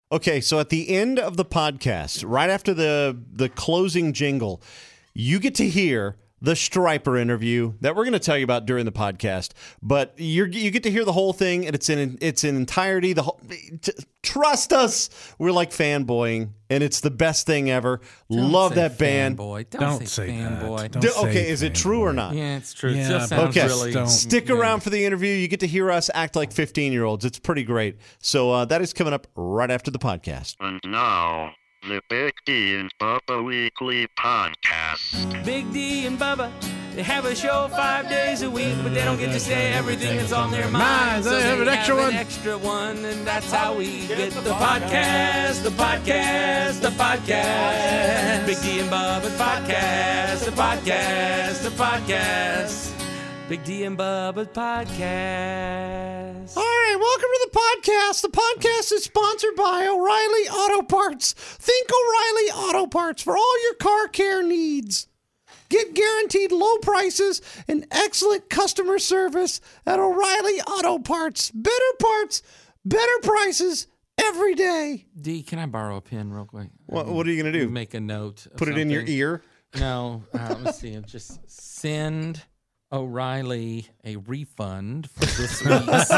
Okay, so at the end of the podcast, right after the closing jingle, you get to hear the Stryper interview that we're going to tell you about during the podcast. But you get to hear the whole thing, and it's in entirety. Trust us, we're like fanboying, and it's the best thing ever. Love that band. Fanboy. Don't say fanboy. Okay, is it true or not? Yeah, it's true. Yeah, it still sounds okay, really. Stick around for the interview. You get to hear us act like 15-year-olds. It's pretty great. So that is coming up right after the podcast. And now, the Big D and Bubba Weekly Podcast. Big D and Bubba, they have a show 5 days a week, but they don't get to say everything that's on their minds. They have an extra one, and that's how we get the podcast. Big D and Bubba's podcast. The podcast. Big D and Bubba's podcast. All right, welcome to the podcast. The podcast is sponsored by O'Reilly Auto Parts. Think O'Reilly Auto Parts for all your car care needs. Get guaranteed low prices and excellent customer service at O'Reilly Auto Parts. Better prices every day. D, can I borrow a pen real quick? What are you going to do? Make a note. Put it in your ear? No. Let me see. Just send O'Reilly a refund for this week's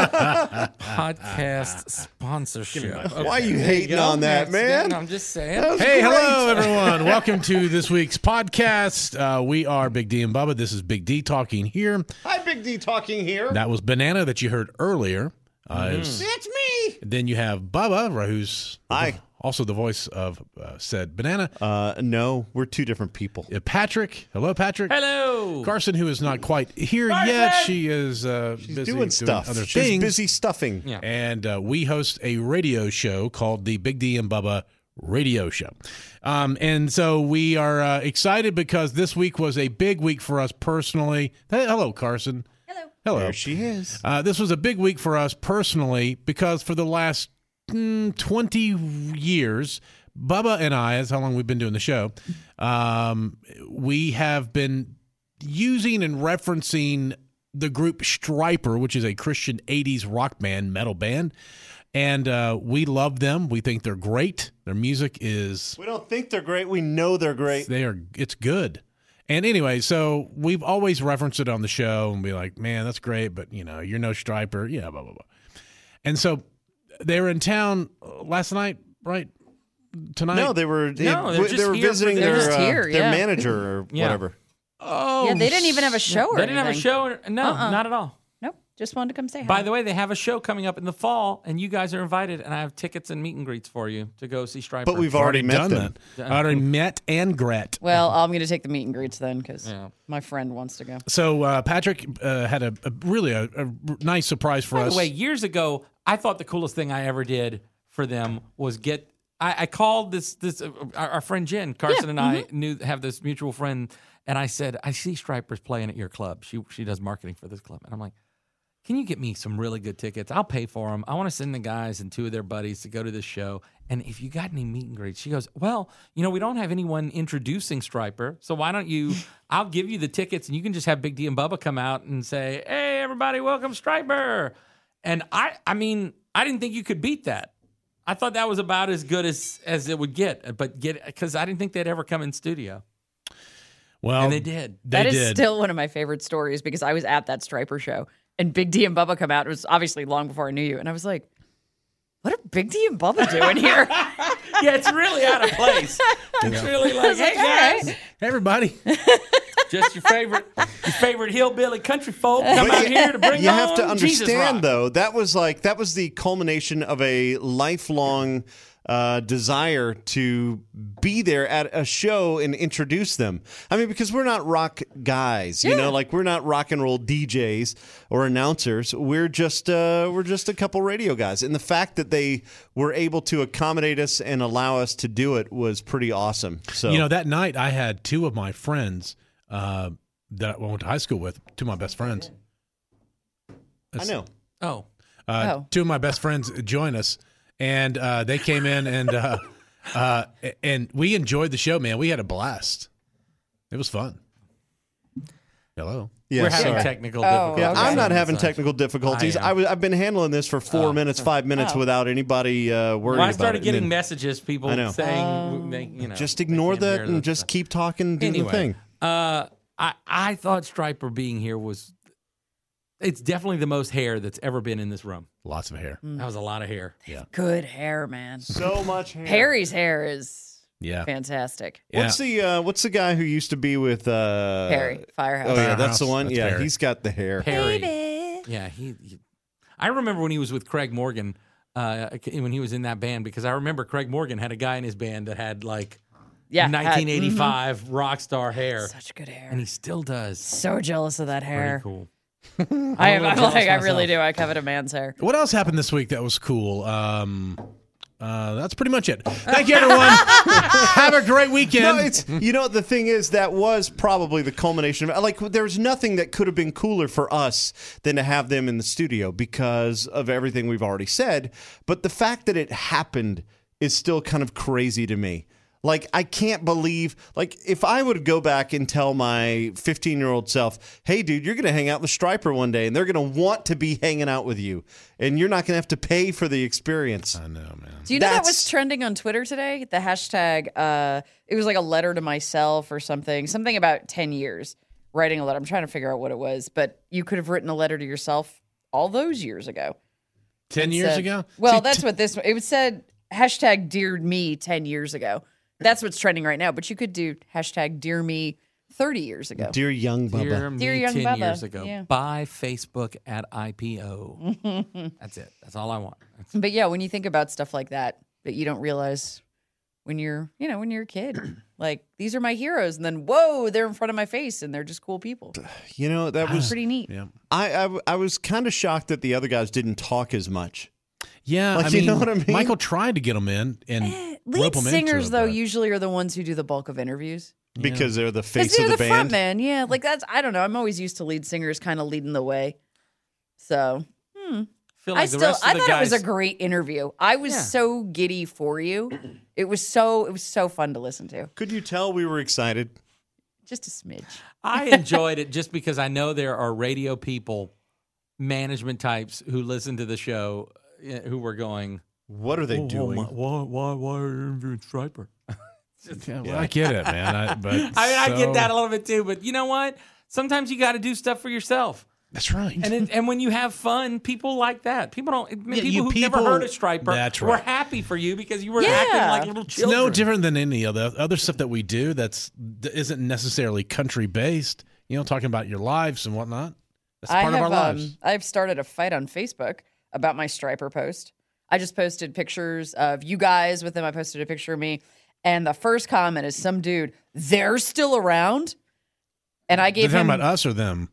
podcast sponsorship. Why are you hating on that, man? I'm just saying. Hey, hello, everyone. Welcome to this week's podcast. We are Big D and Bubba. This is Big D talking here. Hi, Big D talking here. That was Banana that you heard earlier. That's me. Then you have Bubba, who's Hi. Also the voice of said Banana. No, we're two different people. Patrick. Hello, Patrick. Hello. Carson, who is not quite here yet. She is busy doing stuff. other She's things. busy stuffing. Yeah. And we host a radio show called the Big D and Bubba Radio Show. And so we are excited because this week was a big week for us personally. Hello, Carson. Hello. There she is. This was a big week for us personally because for the last 20 years, Bubba and I, that's how long we've been doing the show, we have been using and referencing the group Stryper, which is a Christian 80s rock band, metal band. And we love them. We think they're great. Their music is... We don't think they're great. We know they're great. It's good. And anyway, so we've always referenced it on the show and be like, man, that's great, but, you're no Stryper. Yeah, blah, blah, blah. And so they were in town last night, right? Tonight? No, they were visiting their their manager or whatever. Oh, Yeah, they didn't even have a show or They didn't have a anything. show. No, not at all. Nope. Just wanted to come say hi. By the way, they have a show coming up in the fall, and you guys are invited, and I have tickets and meet and greets for you to go see Stryper. But we've already met done them. that. Already met and Gret. Well, I'm going to take the meet and greets then because Yeah. my friend wants to go. So Patrick had a really nice surprise for By us. the way, years ago, I thought the coolest thing I ever did for them was I called this our friend Jen, Carson and I have this mutual friend, and I said, I see Stryper's playing at your club. She does marketing for this club. And I'm like, can you get me some really good tickets? I'll pay for them. I want to send the guys and two of their buddies to go to this show. And if you got any meet and greets, she goes, well, we don't have anyone introducing Stryper. So why don't I'll give you the tickets and you can just have Big D and Bubba come out and say, hey, everybody, welcome Stryper. And I didn't think you could beat that. I thought that was about as good as it would get, because I didn't think they'd ever come in studio. Well, And they did. That is still one of my favorite stories because I was at that Stryper show and Big D and Bubba come out. It was obviously long before I knew you. And I was like, what are Big D and Bubba doing here? Yeah, it's really out of place. It's really like, hey, guys. Hey, everybody. Just your favorite hillbilly country folk come out here to bring You on have to Jesus understand, rock. though, that was the culmination of a lifelong desire to be there at a show and introduce them. I mean, because we're not rock guys, we're not rock and roll DJs or announcers. We're just a couple radio guys. And the fact that they were able to accommodate us and allow us to do it was pretty awesome. So that night I had two of my friends that I went to high school with, two of my best friends. I know. Oh. Two of my best friends join us, and they came in and we enjoyed the show, man. We had a blast. It was fun. Hello. Yeah, We're having sorry. technical Oh, difficulties. Yeah, okay. I'm not on having the side. technical difficulties. I am. I've been handling this for 4 minutes, 5 minutes Oh. without anybody worried Well, I about it. started And getting then messages, people I know. saying, just ignore they can't that bear and the just stuff. keep talking and do the Anyway, thing. I thought Striper being here it's definitely the most hair that's ever been in this room. Lots of hair. That was a lot of hair. Good hair, man. So much hair. Harry's hair is Yeah. fantastic. What's the guy who used to be with Harry, Firehouse. Oh yeah, that's the Firehouse. one. That's Yeah, Perry. he's got the hair. Perry. Baby. Yeah, I remember when he was with Craig Morgan, when he was in that band, because I remember Craig Morgan had a guy in his band that had like Yeah. 1985 rock star hair, Such good hair. and he still does. So jealous of that Pretty hair. cool. I'm jealous like, I really myself. do. I covet a man's hair. What else happened this week that was cool? That's pretty much it. Thank you, everyone. Have a great weekend. No, it's the thing is that was probably the culmination of like there's nothing that could have been cooler for us than to have them in the studio because of everything we've already said. But the fact that it happened is still kind of crazy to me. Like, I can't believe, like, if I would go back and tell my 15-year-old self, hey, dude, you're going to hang out with Striper one day, and they're going to want to be hanging out with you, and you're not going to have to pay for the experience. I know, man. Do you know that That's- was trending on Twitter today? The hashtag, it was like a letter to myself or something about 10 years, writing a letter. I'm trying to figure out what it was, but you could have written a letter to yourself all those years ago. 10 years ago? Well, See, that's what this, it said hashtag Dear Me 10 years ago. That's what's trending right now, but you could do hashtag Dear Me 30 years ago. Dear young Bubba. Dear me, Dear young 10 Bubba. years ago. Yeah. Buy Facebook at IPO. That's it. That's all I want. But yeah, when you think about stuff like that you don't realize when you're a kid, like these are my heroes, and then whoa, they're in front of my face, and they're just cool people. That was Pretty neat. Yeah. I was kind of shocked that the other guys didn't talk as much. Yeah, Like, you know what I mean? Michael tried to get them in and Lead rope them singers, into it, though, but- usually are the ones who do the bulk of interviews. Because they're the face Because they're of the the band. front man. Yeah, like that's, I don't know. I'm always used to lead singers kind of leading the way. So Feel I like the rest I of the thought guys, it was a great interview. I was so giddy for you. It was so fun to listen to. Could you tell we were excited? Just a smidge. I enjoyed it just because I know there are radio people, management types who listen to the show who were going, What are they doing? why are you interviewing Striper? Well, I get it, man. I get that a little bit too, but you know what? Sometimes you got to do stuff for yourself. That's right. And when you have fun, people like that. People don't. Yeah, people who've never heard of Striper That's were right. happy for you because you were Yeah. acting like little It's children. no different than any of the other stuff that we do that isn't necessarily country based. Talking about your lives and whatnot. That's part of our lives. I've started a fight on Facebook about my Striper post. I just posted pictures of you guys with them. I posted a picture of me. And the first comment is some dude, they're still around? And I They're gave talking him... about us or them?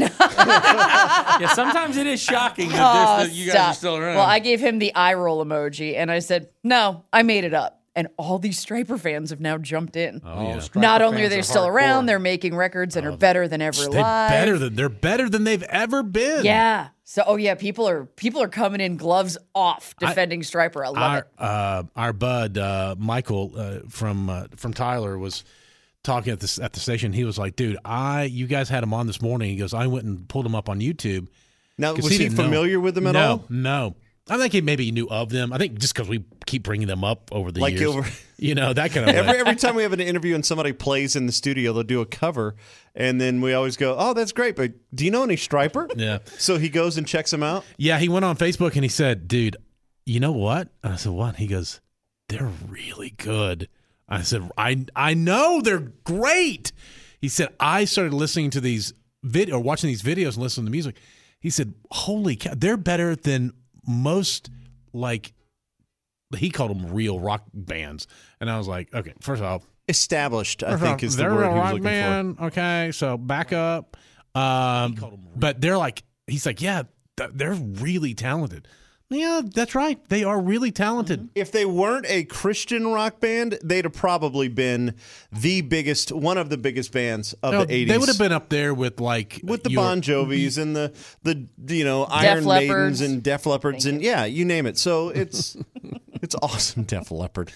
Yeah, sometimes it is shocking that you guys are stop. still around. Well, I gave him the eye roll emoji, and I said, no, I made it up. And all these Striper fans have now jumped in. Oh, yeah. Striper Not only are fans they still hardcore. around, they're making records and are better than ever live. They're better than they've ever been. Yeah. So, people are coming in gloves off defending Striper. I love it. Our bud Michael from Tyler was talking at the station. He was like, "Dude, you guys had him on this morning." He goes, "I went and pulled him up on YouTube." Now, 'Cause was he didn't know. familiar with them at all? No. I think he knew of them. I think just because we keep bringing them up over the years, that kind of way. Every time we have an interview and somebody plays in the studio, they'll do a cover, and then we always go, "Oh, that's great, but do you know any Striper?" Yeah. So he goes and checks them out. Yeah, he went on Facebook and he said, "Dude, you know what?" And I said, "What?" He goes, "They're really good." I said, I know they're great. He said, "I started listening to these watching these videos and listening to music." He said, "Holy cow, they're better than most, like," he called them real rock bands. And I was like, okay, first off, Established, I think, is the they're word a he was rock looking band. Okay, so back up. But they're like, he's like, yeah, they're really talented. Yeah, that's right. They are really talented. If they weren't a Christian rock band, they'd have probably been one of the biggest bands of the 80s. They would have been up there with like with the Bon Jovis and the Iron Maidens and Def Leppards and you name it. So it's awesome, Def Leppard.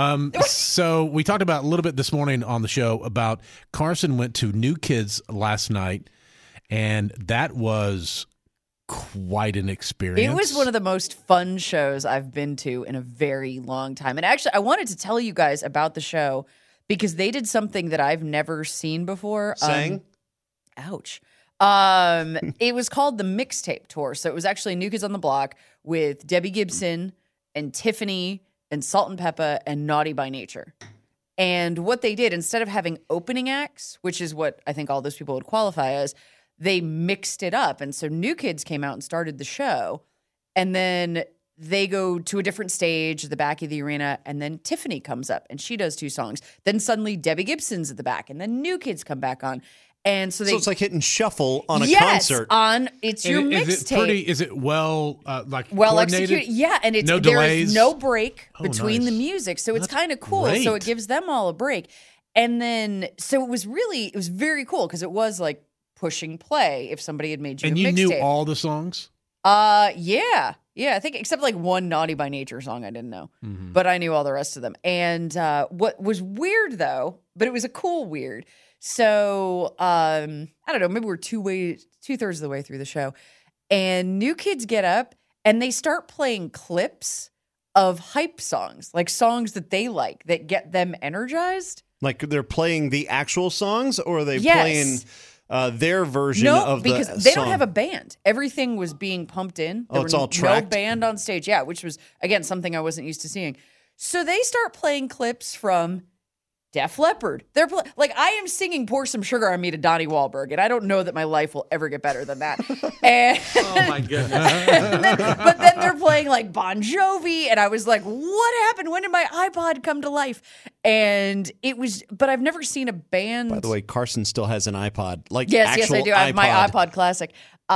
So we talked about a little bit this morning on the show about Carson went to New Kids last night, and that was quite an experience. It was one of the most fun shows I've been to in a very long time. And actually, I wanted to tell you guys about the show because they did something that I've never seen before. Sang? Ouch. It was called the Mixtape Tour. So it was actually New Kids on the Block with Debbie Gibson and Tiffany and Salt and Peppa and Naughty by Nature. And what they did, instead of having opening acts, which is what I think all those people would qualify as, they mixed it up. And so New Kids came out and started the show. And then they go to a different stage at the back of the arena. And then Tiffany comes up and she does 2 songs. Then suddenly Debbie Gibson's at the back. And then New Kids come back on. And so it's like hitting shuffle on a yes, concert. It's your mixtape. Is it well executed? Yeah, and no there delays? is no break between nice. the music, so it's kind of cool. great. So it gives them all a break, and then so it was very cool because it was like pushing play if somebody had made you and a you mixtape. knew all the songs. Yeah, I think except like one Naughty by Nature song I didn't know, but I knew all the rest of them. And what was weird though, but it was a cool weird. So I don't know, maybe we're 2/3 of the way through the show, and New Kids get up and they start playing clips of hype songs, like songs that they like that get them energized. Like they're playing the actual songs, or are they Yes. playing their version of the because song? they don't have a band. Everything was being pumped in. There it's all no tracked? band on stage. Yeah, which was, again, something I wasn't used to seeing. So they start playing clips from Def Leppard. They're like, I am singing Pour Some Sugar on Me to Donnie Wahlberg, and I don't know that my life will ever get better than that. And Oh my goodness. but then they're playing like Bon Jovi, and I was like, what happened? When did my iPod come to life? And it was, but I've never seen a band. By the way, Carson still has an iPod. Like Yes, actual I do. I have my iPod Classic.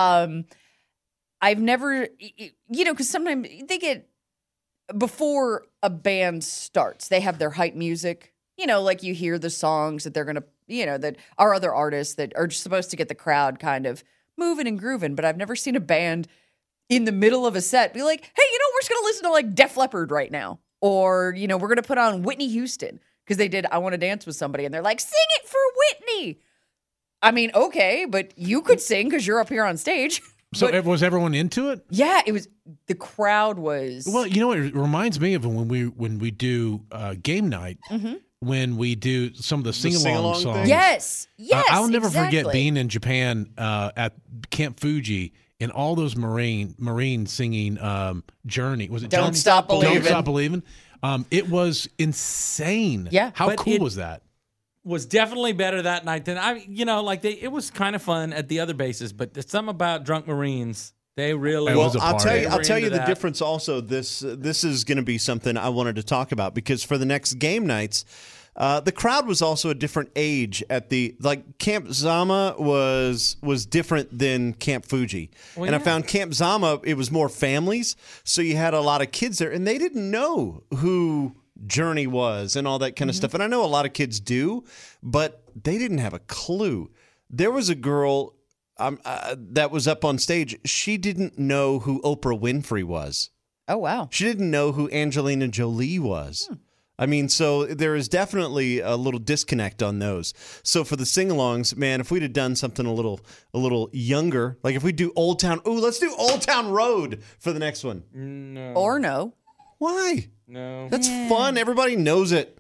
I've never, because sometimes they get, before a band starts, they have their hype music. Like you hear the songs that they're going to, that are other artists that are just supposed to get the crowd kind of moving and grooving. But I've never seen a band in the middle of a set be like, hey, we're just going to listen to like Def Leppard right now. Or, we're going to put on Whitney Houston because they did I Want to Dance with Somebody. And they're like, sing it for Whitney. I mean, okay, but you could sing because you're up here on stage. So was everyone into it? Yeah, it was. The crowd was. Well, it reminds me of when we do game night. Mm-hmm. When we do some of the sing-along sing-along songs. thing? Yes. I'll never exactly. forget being in Japan at Camp Fuji and all those Marine singing Journey. Was it Don't Journey? Stop Believin'. Don't Stop Believin'. It was insane. Yeah. How But cool was that? Was definitely better that night than it was kind of fun at the other bases, but there's something about Drunk Marines. They really It was a I'll party. tell you the that. difference also. This is going to be something I wanted to talk about because for the next game nights, the crowd was also a different age at Camp Zama was different than Camp Fuji. Well, and I yeah. found Camp Zama, it was more families. So you had a lot of kids there and they didn't know who Journey was and all that kind of stuff. And I know a lot of kids do, but they didn't have a clue. There was a girl that was up on stage. She didn't know who Oprah Winfrey was. Oh, wow. She didn't know who Angelina Jolie was. I mean, so there is definitely a little disconnect on those. So for the sing-alongs, man, if we'd have done something a little younger, like if we do Old Town, let's do Old Town Road for the next one. No. Or no. Why? No. That's fun. Everybody knows it.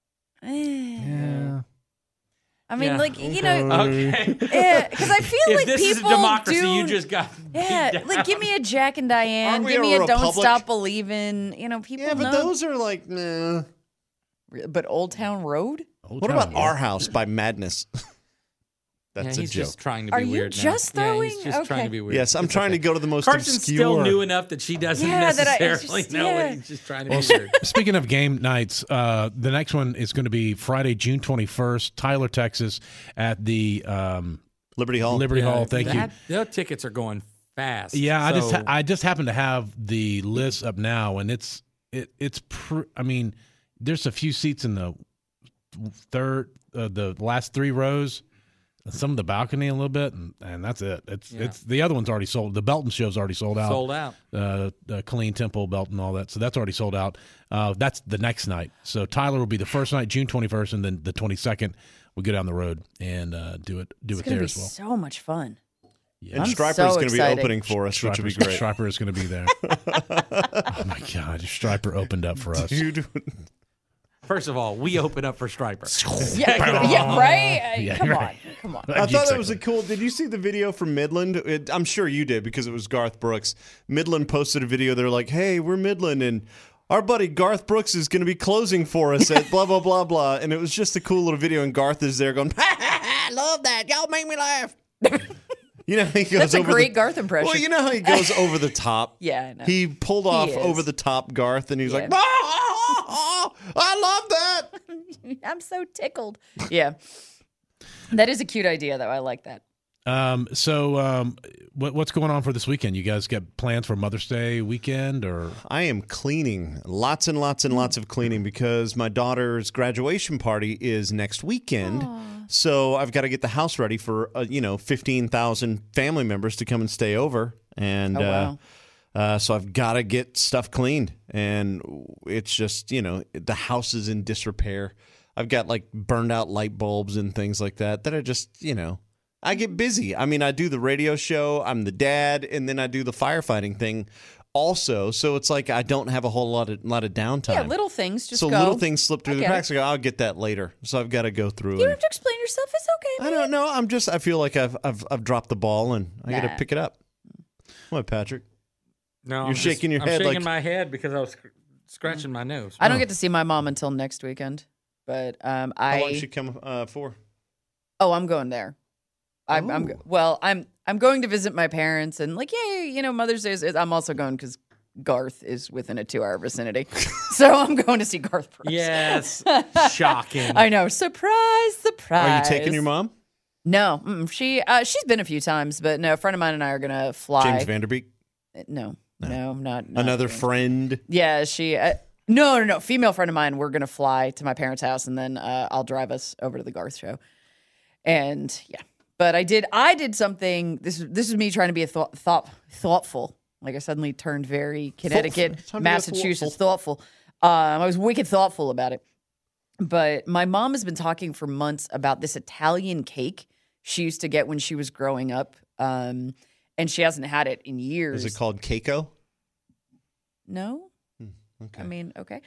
Yeah. I mean, Yeah. Okay. because I feel If like this people is a democracy, do. you just got beat down. Like give me a Jack and Diane, Aren't we give me a a Don't republic? Stop Believin'. People Yeah, but know. those are like, nah. But Old Town Road? What about Our House by Madness? That's Yeah, a he's joke. just trying to Are be you weird now. just Yeah, throwing- he's just trying okay. to be weird. Yes, I'm It's trying okay. to go to the most Carson's obscure. still new enough that she doesn't Yeah, that I- it's necessarily just- know yeah. it. He's just trying to be weird. Speaking of game nights, the next one is going to be Friday, June 21st, Tyler, Texas, at the Liberty Hall. Liberty Hall. Thank you. Their tickets are going fast. Yeah, So- I just happen to have the list up now, and I mean, there's a few seats in the the last 3 rows, some of the balcony a little bit, and that's it. It's the other one's already sold. The Belton show's already sold out. Sold out. Colleen Temple, Belton, all that. So that's already sold out. That's the next night. So Tyler will be the first night, June 21st, and then the 22nd we go down the road and do it It's there gonna be as well. so much fun. And I'm Striper so is going to be excited. opening for us, which would be Striper's- great. Striper is going to be there. Oh my God, Striper opened up for us. Dude, First of all, we open up for Striper. Yeah, right? Yeah, Come right. on. Come on. I thought that was a cool. Did you see the video from Midland? I'm sure you did because it was Garth Brooks. Midland posted a video. They're like, "Hey, we're Midland, and our buddy Garth Brooks is going to be closing for us at blah blah blah blah." And it was just a cool little video. And Garth is there going, "I love that. Y'all make me laugh." You know, he goes That's a over great the, Garth impression. Well, you know how he goes over the top. Yeah, I know. He pulled off is. over the top Garth, and he was Yeah. like, I love that. I'm so tickled. Yeah. That is a cute idea, though. I like that. What's going on for this weekend? You guys got plans for Mother's Day weekend, or I am cleaning, lots and lots and lots of cleaning because my daughter's graduation party is next weekend. So I've got to get the house ready for 15,000 family members to come and stay over, and Oh, wow. so I've got to get stuff cleaned, and it's just the house is in disrepair. I've got like burned out light bulbs and things like that are just I get busy. I mean, I do the radio show, I'm the dad, and then I do the firefighting thing also. So it's like I don't have a whole lot of downtime. Yeah, little things just so go. little things slip through the get it. cracks. I go, I'll get that later. So I've got to go through. You don't And, have to explain yourself. It's okay, I man. don't know. I feel like I've dropped the ball and I got to Nah. pick it up. What, Patrick? No, You're shaking your I'm head shaking like- my head because I was scratching my nose. I don't get to see my mom until next weekend, but How long should she come for? I'm going there. I'm going to visit my parents and Mother's Day is. I'm also going because Garth is within a 2-hour vicinity, so I'm going to see Garth Brooks. Yes. Shocking. I know. Surprise! Surprise! Are you taking your mom? No, she's been a few times, but no. A friend of mine and I are gonna fly. James Vanderbeek? No, not Another James. friend? Yeah, she. No. Female friend of mine. We're gonna fly to my parents' house, and then I'll drive us over to the Garth show. And yeah, but I did something. This is me trying to be a thoughtful. Like I suddenly turned very Connecticut, It's time to be Massachusetts thoughtful. I was wicked thoughtful about it. But my mom has been talking for months about this Italian cake she used to get when she was growing up, and she hasn't had it in years. Is it called Keiko? No. Okay. I mean, okay.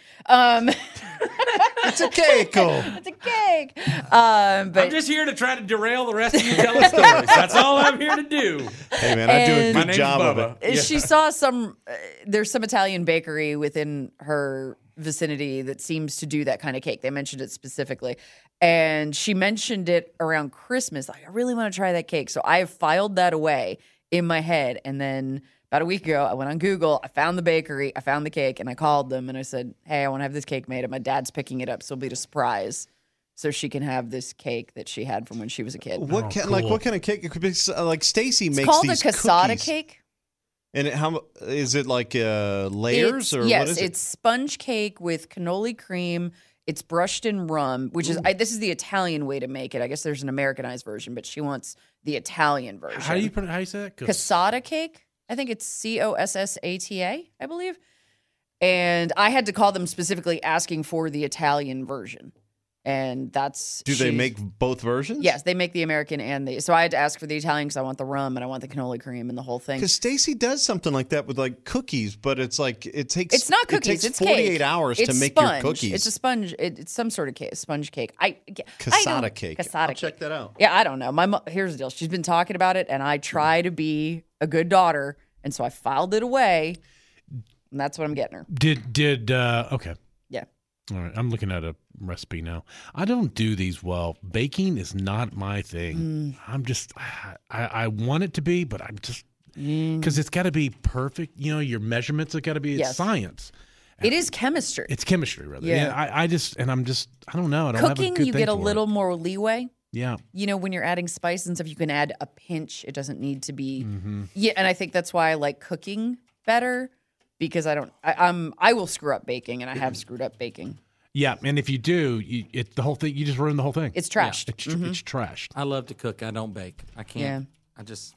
It's a Keiko. It's a cake. I'm But just here to try to derail the rest of you telling stories. That's all I'm here to do. Hey, man, I do a And- My good name's job of Bubba. it. she saw there's some Italian bakery within her vicinity that seems to do that kind of cake. They mentioned it specifically. And she mentioned it around Christmas. Like, I really want to try that cake. So I have filed that away in my head. And then about a week ago, I went on Google. I found the bakery. I found the cake. And I called them and I said, hey, I want to have this cake made. And my dad's picking it up. So it'll be a surprise. So she can have this cake that she had from when she was a kid. What kind, cool. what kind of cake? It could be like Stacy It's makes called a these cassata cookies. cake. And how is it like layers or yes, what is it? it's sponge cake with cannoli cream. It's brushed in rum, which is this is the Italian way to make it. I guess there's an Americanized version, but she wants the Italian version. how do you say that? Cassata cake? I think it's Cossata, I believe. And I had to call them specifically asking for the Italian version. And that's Do they make both versions? Yes, they make the American and the. So I had to ask for the Italian because I want the rum and I want the cannoli cream and the whole thing. Because Stacy does something like that with like cookies, but it's like it takes. It's not cookies. It It's takes 48 cake. hours It's to make sponge. your cookies. It's a sponge. It's some sort of cake, sponge cake. cassata cake. Cassata I'll cake. check that out. Yeah, I don't know. Here's the deal. She's been talking about it, and I try to be a good daughter, and so I filed it away, and that's what I'm getting her. Okay. Yeah. All right, I'm looking at a recipe now. I don't do these well. Baking is not my thing. I'm just, I want it to be, but I'm just, because it's got to be perfect. You know, your measurements have got to be Yes. science. It is chemistry. It's chemistry, rather. Yeah. I don't know. I don't have a Cooking, good you thing get a for it. little more leeway Yeah. You know, when you're adding spice and stuff, you can add a pinch. It doesn't need to be. Mm-hmm. Yeah, and I think that's why I like cooking better because I will screw up baking, and I have screwed up baking. Yeah, and if you do, the whole thing, you just ruin the whole thing. It's trashed. It's trashed. I love to cook. I don't bake. I can't. Yeah. I just.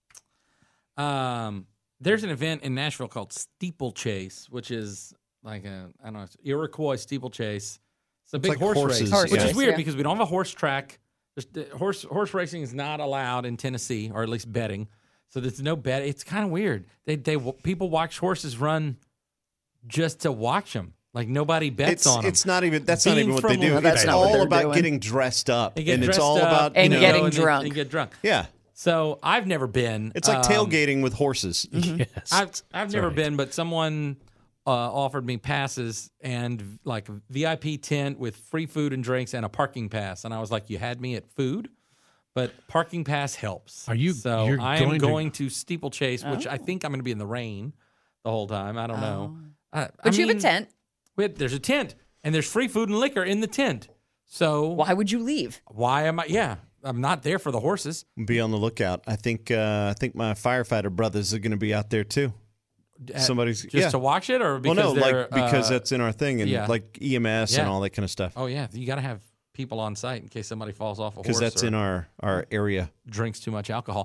There's an event in Nashville called Steeplechase, which is like I don't know, Iroquois steeplechase. It's a big like horse horses, race, which yeah. is weird Yeah. because we don't have a horse track. Horse racing is not allowed in Tennessee, or at least betting. So there's no bet. It's kind of weird. People watch horses run just to watch them. Like nobody bets on them. It's not even. That's not Being even what they from- do. No, that's It's not what all they're about doing. getting dressed up, They get and dressed it's all up about and you know, getting and drunk. And get drunk. Yeah, So I've never been. it's like tailgating with horses. Yes. I've never been, but someone offered me passes and like VIP tent with free food and drinks and a parking pass, and I was like, "You had me at food, but parking pass helps." Are you- So you're I am going to- going to steeplechase, which I think I'm going to be in the rain the whole time. I don't know. But you have a tent. There's a tent, and there's free food and liquor in the tent. So Why would you leave? why am I? Yeah, I'm not there for the horses. Be on the lookout. I think my firefighter brothers are going to be out there too. Somebody's Just to watch it, or because well, no, they're, like because that's in our thing and yeah. like EMS and Yeah. all that kind of stuff. Oh yeah, you got to have people on site in case somebody falls off a horse. Because that's or in our area. drinks too much alcohol.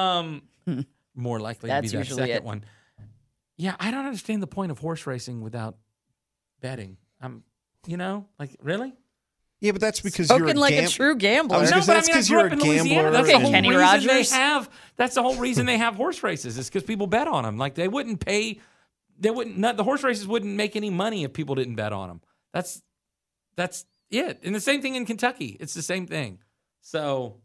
More likely That's to be that usually second it. one. Yeah, I don't understand the point of horse racing without betting. Like really? Yeah, but that's because you're Spoken a like a true gambler. I was gonna say that's I 'cause grew you're up a in Louisiana. gambler That's the and- whole Kenny reason Rogers. they have. That's the whole reason they have horse races. Is because people bet on them. Like they wouldn't pay. They wouldn't. The horse races wouldn't make any money if people didn't bet on them. That's it. And the same thing in Kentucky. It's the same thing. So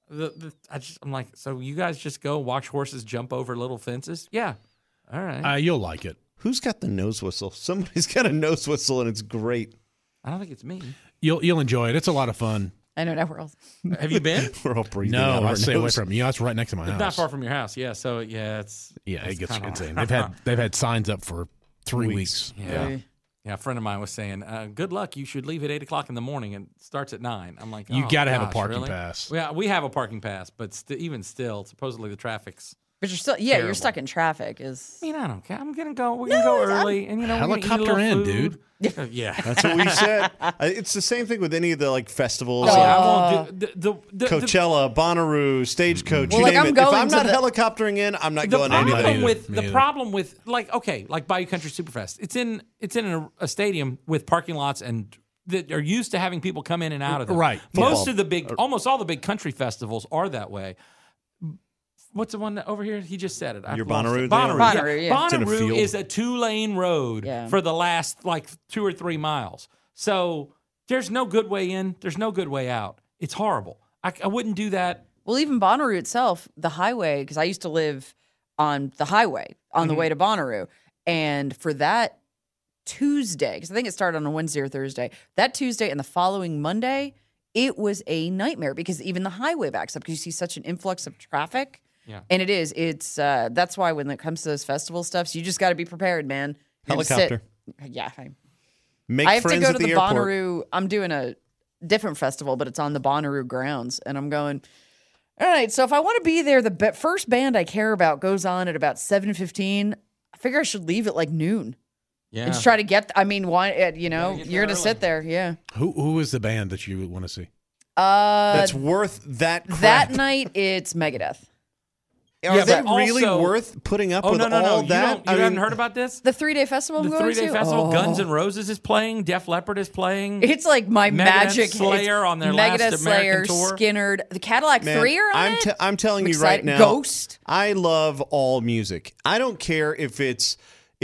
I'm like, so you guys just go watch horses jump over little fences? Yeah. All right. You'll like it. Who's got the nose whistle? Somebody's got a nose whistle and it's great. I don't think it's me. You'll enjoy it. It's a lot of fun. I know we're all. Have you been? We're all breathing out No, of I our stay away nose. from it. You know, it's right next to my house. It's not far from your house. Yeah. So yeah, it's Yeah, it gets kinda- insane. They've had signs up for 3 weeks. Yeah. Yeah, a friend of mine was saying, "Good luck. You should leave at 8:00 in the morning and it starts at 9." I'm like, You oh, got to have a gosh, parking really? pass. Yeah, we have a parking pass, but even still, supposedly the traffic's. But you're still, yeah, you're Terrible. stuck in traffic. I mean, I don't care. I'm gonna go. We're gonna go early, and we're gonna Helicopter eat a little in, food. Yeah. That's what we said. It's the same thing with any of the like festivals. See, like I won't do the Coachella, Bonnaroo, Stagecoach, Well, you like, name I'm it. If going I'm to not the- helicoptering in, I'm not the going to anything. problem with Me the either. problem with like Bayou Country Superfest. It's in a stadium with parking lots and that are used to having people come in and out of them. Right. Most of the almost all the big country festivals are that way. What's the one that over here? He just said it. Your I've lost Bonnaroo it. there? Bonnaroo, yeah. It's in a Bonnaroo field. is a 2-lane road Yeah. for the last like 2 or 3 miles. So there's no good way in. There's no good way out. It's horrible. I wouldn't do that. Well, even Bonnaroo itself, the highway, because I used to live on the highway on the way to Bonnaroo. And for that Tuesday, because I think it started on a Wednesday or Thursday, that Tuesday and the following Monday, it was a nightmare because even the highway backs up because you see such an influx of traffic. Yeah. And it's that's why when it comes to those festival stuffs, you just got to be prepared, man. You have to Helicopter. Yeah. Make I have to friends go at to the airport. Bonnaroo. I'm doing a different festival, but it's on the Bonnaroo grounds, and I'm going. All right, so if I want to be there, the first band I care about goes on at about 7:15. I figure I should leave at like noon Yeah. and just try to get. I mean, why? You know, get you're there gonna early. sit there, yeah. Who is the band that you want to see? That's worth that crap. That night it's Megadeth. Are Yeah, they but really also- worth putting up Oh with no all You that? haven't heard about this? The 3-day festival I'm The going 3-day to. festival. Oh. Guns N' Roses is playing. Def Leppard is playing. It's like my Megadeth, magic. Slayer it's on their Megadeth, last American Slayer, tour. Skinnerd, the Cadillac Man, 3 are on it. I'm telling you excited. right now, Ghost. I love all music. I don't care if it's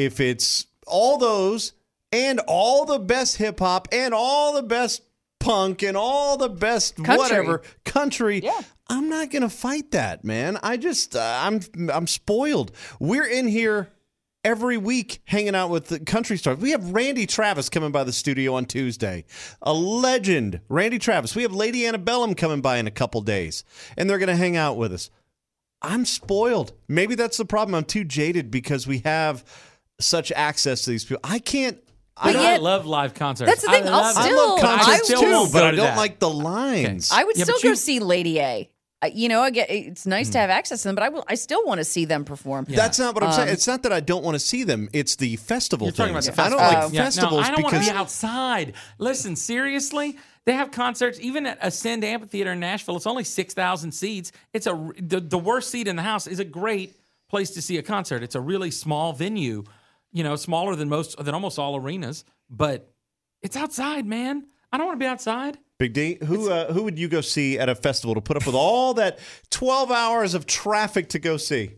all those and all the best hip hop and all the best punk and all the best Country. whatever country. Yeah. I'm not gonna fight that, man. I just I'm spoiled. We're in here every week hanging out with the country stars. We have Randy Travis coming by the studio on Tuesday. A legend, Randy Travis. We have Lady Antebellum coming by in a couple days, and they're going to hang out with us. I'm spoiled. Maybe that's the problem. I'm too jaded because we have such access to these people. I can't But I yet- love live concerts. That's the thing, I'll love it. I still- love I concerts still too, won't but go I to don't that. like the lines. I would Yeah, still but go you- see Lady A. I get it's nice to have access to them, but I still want to see them perform. That's not what I'm saying. It's not that I don't want to see them. It's the festival You're talking things. about the I don't festival. like Yeah, festivals no, I don't want to because be outside. Listen, seriously, they have concerts even at Ascend Amphitheater in Nashville. It's only 6,000 seats. It's the worst seat in the house is a great place to see a concert. It's a really small venue, smaller than almost all arenas, but it's outside, man. I don't want to be outside. Big D, who would you go see at a festival to put up with all that 12 hours of traffic to go see?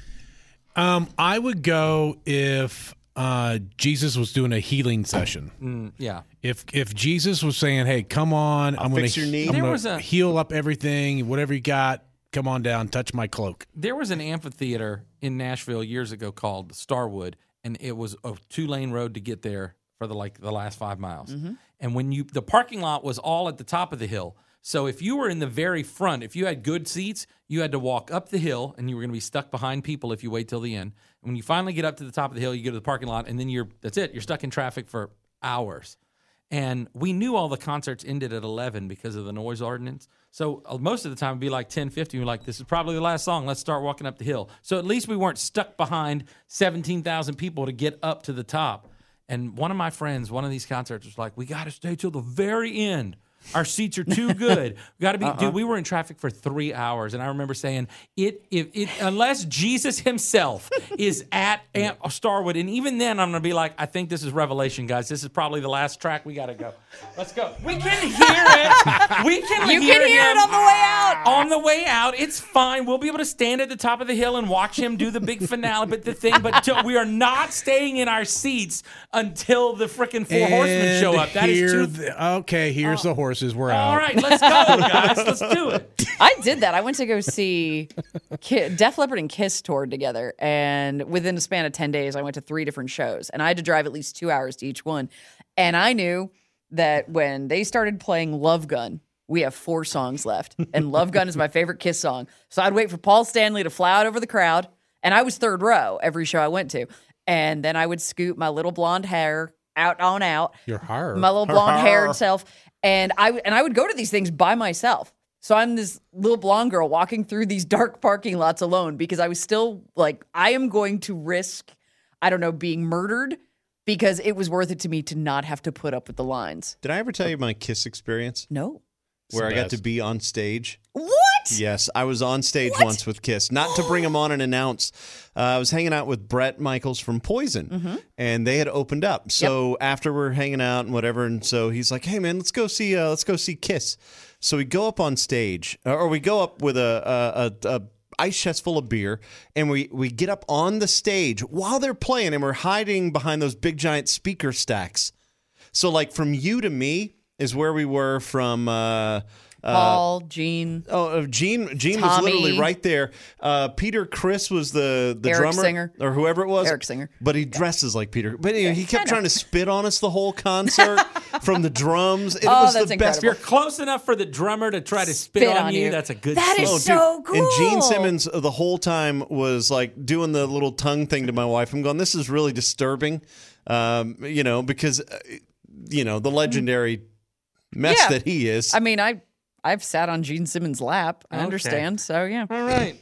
I would go if Jesus was doing a healing session. Yeah. If Jesus was saying, "Hey, come on, I'm going fix your knee." to There was a- heal up everything, whatever you got, come on down, touch my cloak." There was an amphitheater in Nashville years ago called Starwood, and it was a 2-lane road to get there for the last 5 miles. Mm-hmm. And when the parking lot was all at the top of the hill. So if you were in the very front, if you had good seats, you had to walk up the hill, and you were going to be stuck behind people if you wait till the end. And when you finally get up to the top of the hill, you go to the parking lot, and then that's it. You're stuck in traffic for hours. And we knew all the concerts ended at 11 because of the noise ordinance. So most of the time it'd be like 10:50. We're like, this is probably the last song. Let's start walking up the hill. So at least we weren't stuck behind 17,000 people to get up to the top. And one of my friends, one of these concerts was like, we got to stay till the very end. Our seats are too good. We got to be, dude. We were in traffic for 3 hours, and I remember saying, unless Jesus himself is at Starwood, and even then, I'm gonna be like, I think this is Revelation, guys. This is probably the last track. We gotta go. Let's go. We can hear it. We can. You can hear him it on the way out. On the way out, it's fine. We'll be able to stand at the top of the hill and watch him do the big finale. But we are not staying in our seats until the freaking four horsemen show up. That is too. Okay, here's the horses. We're out. All right, let's go, guys. Let's do it. I did that. I went to go see Def Leppard and Kiss toured together, and within a span of 10 days, I went to 3 different shows, and I had to drive at least 2 hours to each one. And I knew that when they started playing Love Gun, we have 4 songs left, and Love Gun is my favorite Kiss song. So I'd wait for Paul Stanley to fly out over the crowd, and I was third row every show I went to, and then I would scoot my little blonde hair out. Your hair. My little blonde haired self. And I would go to these things by myself. So I'm this little blonde girl walking through these dark parking lots alone because I was still like, I am going to risk, I don't know, being murdered because it was worth it to me to not have to put up with the lines. Did I ever tell you my Kiss experience No. where I the got best. to be on stage? What? Yes, I was on stage once with Kiss. Not to bring them on and announce. I was hanging out with Brett Michaels from Poison, and they had opened up. So after we're hanging out and whatever, and so he's like, "Hey man, let's go see Kiss." So we go up on stage, or we go up with a ice chest full of beer, and we get up on the stage while they're playing, and we're hiding behind those big giant speaker stacks. So like from you to me is where we were from. Paul, Gene, Oh, Gene was Tommy. literally right there. Peter Criss was the Eric drummer Singer. or whoever it was. Eric Singer. But he dresses like Peter. But anyway, he kept trying to spit on us the whole concert from the drums. It was that's the incredible. best. If you're close enough for the drummer to try to spit on you, that's a good That scene. is so dude. cool. And Gene Simmons the whole time was like doing the little tongue thing to my wife. I'm going, this is really disturbing, because, the legendary mess Yeah. that he is. I mean, I've sat on Gene Simmons' lap. I understand. So, yeah. All right.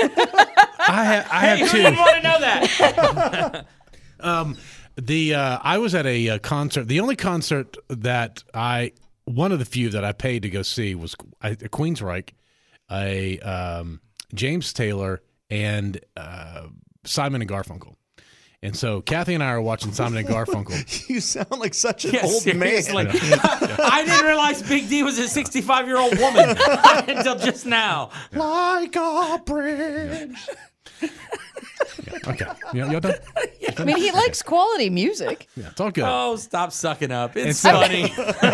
I have Who two. didn't want to know that? I was at a concert. The only concert that one of the few that I paid to go see was a Queensryche, James Taylor, and Simon and Garfunkel. And so Kathy and I are watching Simon and Garfunkel. You sound like such an Yeah, old seriously. man. I didn't realize Big D was a 65-year-old woman until just now. Like a bridge. Okay, y'all done? I mean, he likes quality music. Yeah, it's all good. Oh, stop sucking up. It's so- funny.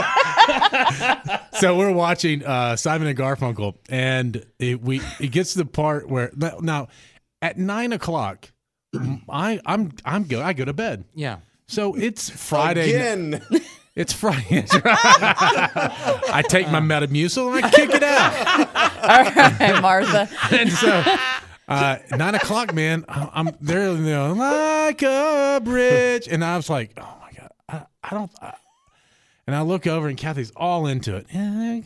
So we're watching Simon and Garfunkel, and it gets to the part where now at 9:00, I go to bed. Yeah. So it's Friday. Again. It's Friday. I take my Metamucil and I kick it out. All right, Martha. And so 9:00, man, I'm there, like a bridge, and I was like, oh my god, and I look over and Kathy's all into it. I'm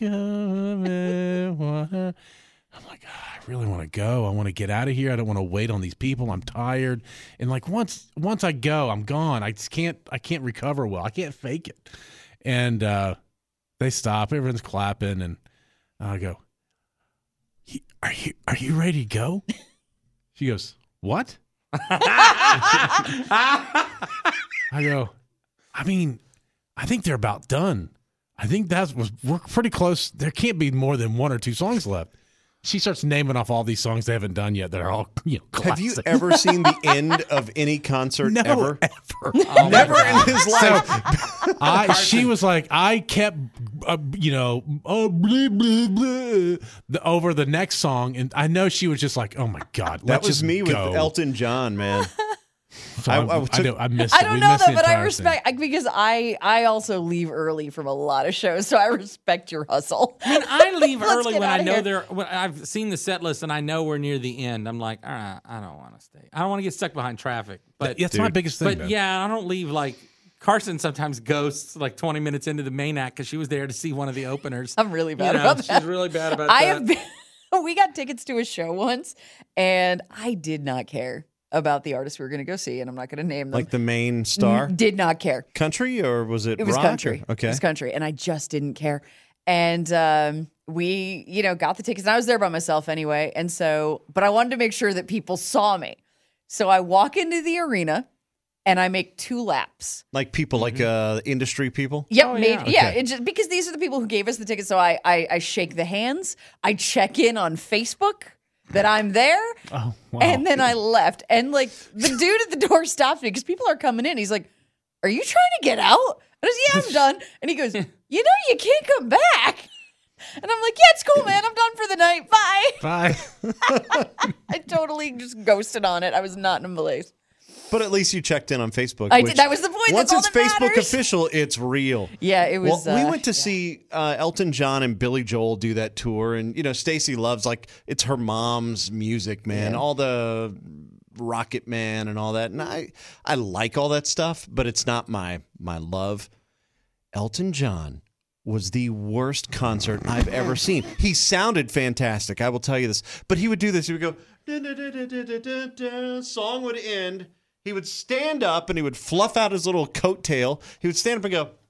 like, I really want to go. I want to get out of here. I don't want to wait on these people. I'm tired. And like once I go, I'm gone. I can't recover well. I can't fake it. And they stop. Everyone's clapping, and I go, Are you ready to go? She goes, what? I go, I mean, I think they're about done. I think we're pretty close. There can't be more than 1 or 2 songs left. She starts naming off all these songs they haven't done yet that are all, classic. Have you ever seen the end of any concert ever? Oh, Never in his life. She was like, I kept, blah, blah, blah, over the next song, and I know she was just like, oh my God, That was just me with go. Elton John, man. So I I missed it. I don't We know missed though, the but I entire respect because I also leave early from a lot of shows, so I respect your hustle. I mean, I leave Let's early get when I outta know here. when I've seen the set list and I know we're near the end. I'm like, all right, I don't want to stay. I don't want to get stuck behind traffic. But That's my biggest thing. But man. yeah, I don't leave like Carson sometimes ghosts like 20 minutes into the main act because she was there to see one of the openers. I'm really bad You know, about that. She's really bad about I that. have been. We got tickets to a show once, and I did not care about the artist we were going to go see, and I'm not going to name them. Like the main star? Did not care. Country, or was it It was rock, country. or- okay. It was country, and I just didn't care. And we, got the tickets, and I was there by myself anyway. And so, but I wanted to make sure that people saw me. So I walk into the arena, and I make 2 laps. Like people, like industry people? Yep, Oh, yeah. yeah. It just because these are the people who gave us the tickets. So I shake the hands. I check in on Facebook that I'm there. Oh, wow. And then I left. And like the dude at the door stopped me because people are coming in. He's like, "Are you trying to get out?" I was, "Yeah, I'm done." And he goes, "You can't come back." And I'm like, "Yeah, it's cool, man. I'm done for the night. Bye." Bye. I totally just ghosted on it. I was not in a malaise. But at least you checked in on Facebook. I which- did. That was the point. Once That's it's all that Facebook matters. official, it's real. Yeah, it was. Well, we went to see Elton John and Billy Joel do that tour, and Stacey loves it's her mom's music, man. All the Rocket Man and all that, and I like all that stuff, but it's not my love. Elton John was the worst concert I've ever seen. He sounded fantastic, I will tell you this, but he would do this. He would go, "Da, da, da, da, da, da, da." Song would end. He would stand up and he would fluff out his little coattail. He would stand up and go,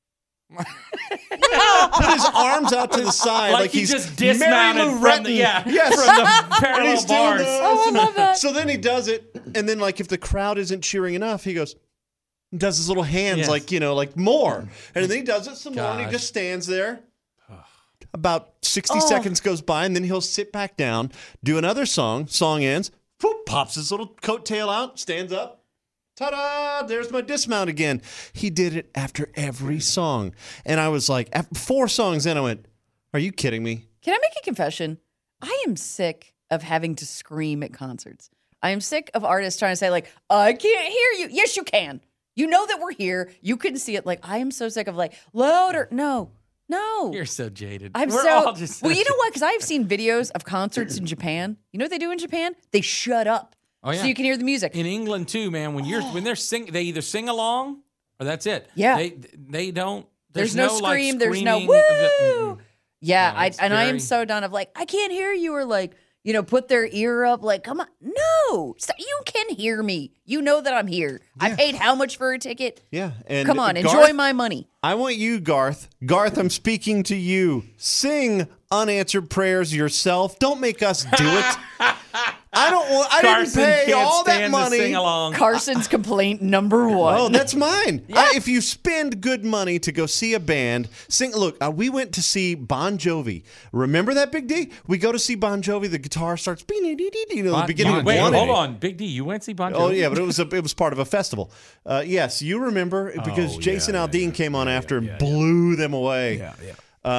put his arms out to the side Like like he he's just dismounted Mary Lou from the- Retton. yeah, yes. from the And parallel he's doing bars. this. Oh, I love that. So then he does it, and then if the crowd isn't cheering enough, he goes, does his little hands Yes. like more, and then he does it some more, and he Gosh. just stands there. About 60 seconds goes by, and then he'll sit back down, do another song. Song ends. Whoop, pops his little coattail out, stands up. Ta-da! There's my dismount again. He did it after every song. And I was like, after 4 songs in, I went, are you kidding me? Can I make a confession? I am sick of having to scream at concerts. I am sick of artists trying to say, I can't hear you. Yes, you can. You know that we're here. You couldn't see it. I am so sick of louder. No. You're so jaded. I'm We're so all just well. You know what? Because I've seen videos of concerts in Japan. You know what they do in Japan? They shut up Oh, yeah. so you can hear the music. In England too, man. When they're they either sing along or that's it. Yeah. They don't. There's no scream. There's no screaming of woo. Yeah, No, I it's am very- so done of I can't hear you, or put their ear up. Come on, no, stop. You can hear me. You know that I'm here. I paid how much for a ticket? Yeah. And Come on, Garth, enjoy my money. I want you, Garth. Garth, I'm speaking to you. Sing unanswered prayers yourself. Don't make us do it. I didn't Carson pay can't all that stand to money. sing along. Carson's complaint number one. Oh, that's mine. If you spend good money to go see a band, sing. Look, we went to see Bon Jovi. Remember that, Big D? We go to see Bon Jovi. The guitar starts, the beginning of Wait, Bon hold Jovi. on, Big D. You went to see Bon Jovi? Oh yeah, but it was part of a festival. Yes, you remember because Jason Aldean came on after and blew them away. Yeah, yeah.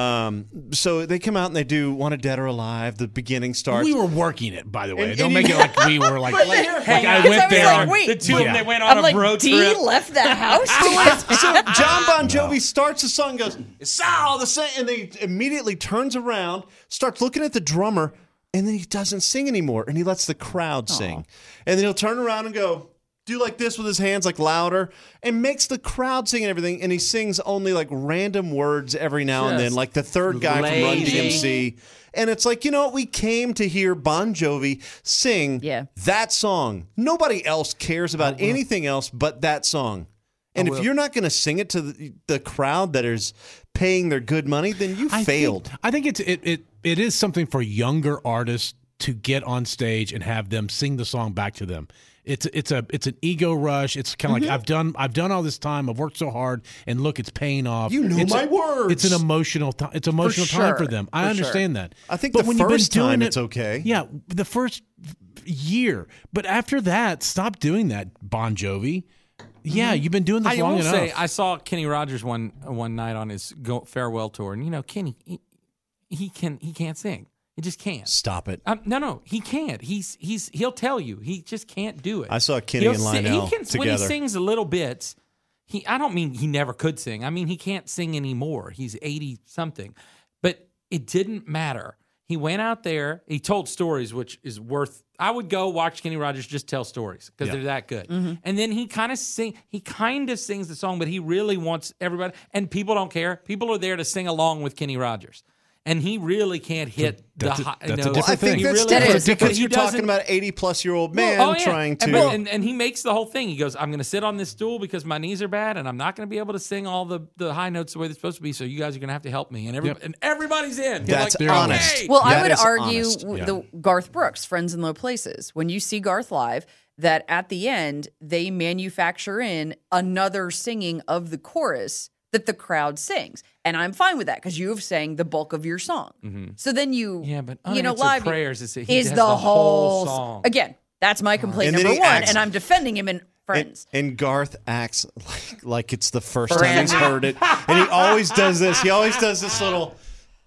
So they come out and they do "Wanted Dead or Alive." The beginning starts. We were working it, by the way. And- Don't and make you- it like we were like I Because went I was there. like, on- wait, the two of them, Yeah. they went on I'm a road D trip. left the house. to So John Bon Jovi starts the song, goes, "It's all the same," and then he immediately turns around, starts looking at the drummer, and then he doesn't sing anymore, and he lets the crowd sing, and then he'll turn around and go, do like this with his hands, like louder, and makes the crowd sing and everything. And he sings only like random words every now and then, Just like the third guy from Run DMC. And it's like, you know what? We came to hear Bon Jovi sing that song. Nobody else cares about anything else but that song. And if you're not going to sing it to the crowd that is paying their good money, then you failed. I think it is something for younger artists to get on stage and have them sing the song back to them. It's an ego rush. It's kind of like I've done all this time. I've worked so hard, and look, it's paying off. You know my words. It's an emotional time. It's emotional time for them. I understand that. I think but the first time it's okay. Yeah, the first year, but after that, stop doing that, Bon Jovi. Yeah, you've been doing this long enough. Say, I saw Kenny Rogers one night on his farewell tour, and Kenny, he can't sing. He just can't. Stop it. No, he can't. He'll tell you. He just can't do it. I saw Kenny and Lionel together. When he sings a little bits, I don't mean he never could sing. I mean he can't sing anymore. He's 80-something. But it didn't matter. He went out there. He told stories, which is worth. I would go watch Kenny Rogers just tell stories because they're that good. And then he kind of sings the song, but he really wants everybody. And people don't care. People are there to sing along with Kenny Rogers. And he really can't hit that's the high. a different I think thing. that's really different because he you're talking doesn't- about an 80-plus-year-old man trying to. And he makes the whole thing. He goes, I'm going to sit on this stool because my knees are bad, and I'm not going to be able to sing all the high notes the way they're supposed to be, so you guys are going to have to help me. And and everybody's in. You're That's like, honest. okay. Well, I That would is argue honest. the Garth Brooks, Friends in Low Places. When you see Garth live, that at the end, they manufacture in another singing of the chorus that the crowd sings. And I'm fine with that because you have sang the bulk of your song. So then but live prayers is the whole song. Again, that's my complaint And then number he one. acts- And I'm defending him in Friends. And Garth acts like it's the first time he's heard it. And he always does this. He always does this little.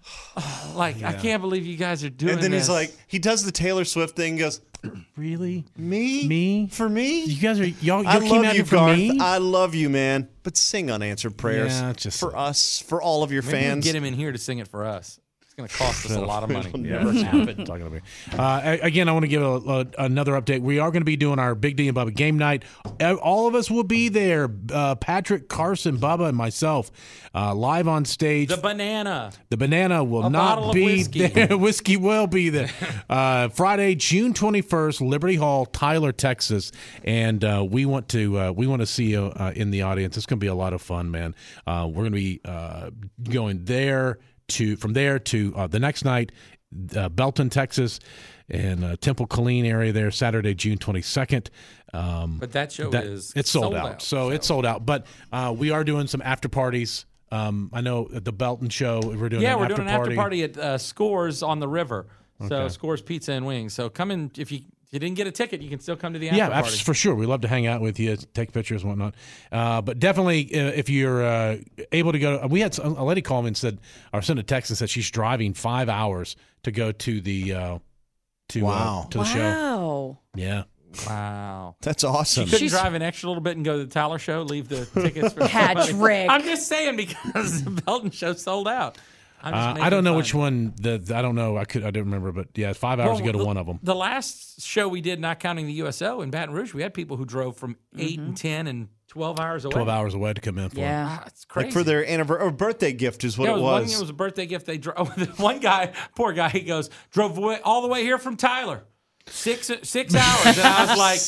I can't believe you guys are doing And then this. he's like, he does the Taylor Swift thing. Goes, Really? me? For me? You guys are y'all I came love out you, here for Garth. me? I love you, man. But sing unanswered prayers Yeah, it's just- for us, for all of your maybe fans. get him in here to sing it for us. It's going to cost us a lot of money. It'll never happen. Talking about me. Again, I want to give another update. We are going to be doing our Big D and Bubba game night. All of us will be there. Patrick, Carson, Bubba, and myself live on stage. The banana. The banana will A bottle not of be whiskey. there. Whiskey will be there. Friday, June 21st, Liberty Hall, Tyler, Texas, and we want to see you in the audience. It's going to be a lot of fun, man. We're going to be going from there to the next night, Belton, Texas, and Temple Killeen area there, Saturday, June 22nd. But that show is it's sold out. So it's sold out. But we are doing some after parties. I know at the Belton show we're doing we're doing an after party at Scores on the River. So Okay. Scores Pizza and Wings. So come in if you didn't get a ticket, you can still come to the after party. For sure. We love to hang out with you, take pictures and whatnot. But definitely, if you're able to go, we had a lady call me and said, or sent a text and said she's driving 5 hours to go to the to the show. Wow. Yeah. Wow. That's awesome. You couldn't drive an extra little bit and go to the Tyler show, leave the tickets for somebody. Patrick. I'm just saying because the Belton show sold out. I'm just I making don't know fun. which one. I don't know. I didn't remember, but yeah, 5 hours to go to one of them. The last show we did, not counting the USO in Baton Rouge, we had people who drove from 8 and 10 and 12 hours away. 12 hours away to come in for. Yeah. It's crazy. Like for their anniversary or birthday gift is what Yeah, it it was. was a birthday gift. They drove. One guy, poor guy, he goes, drove all the way here from Tyler. 6 hours. And I was like,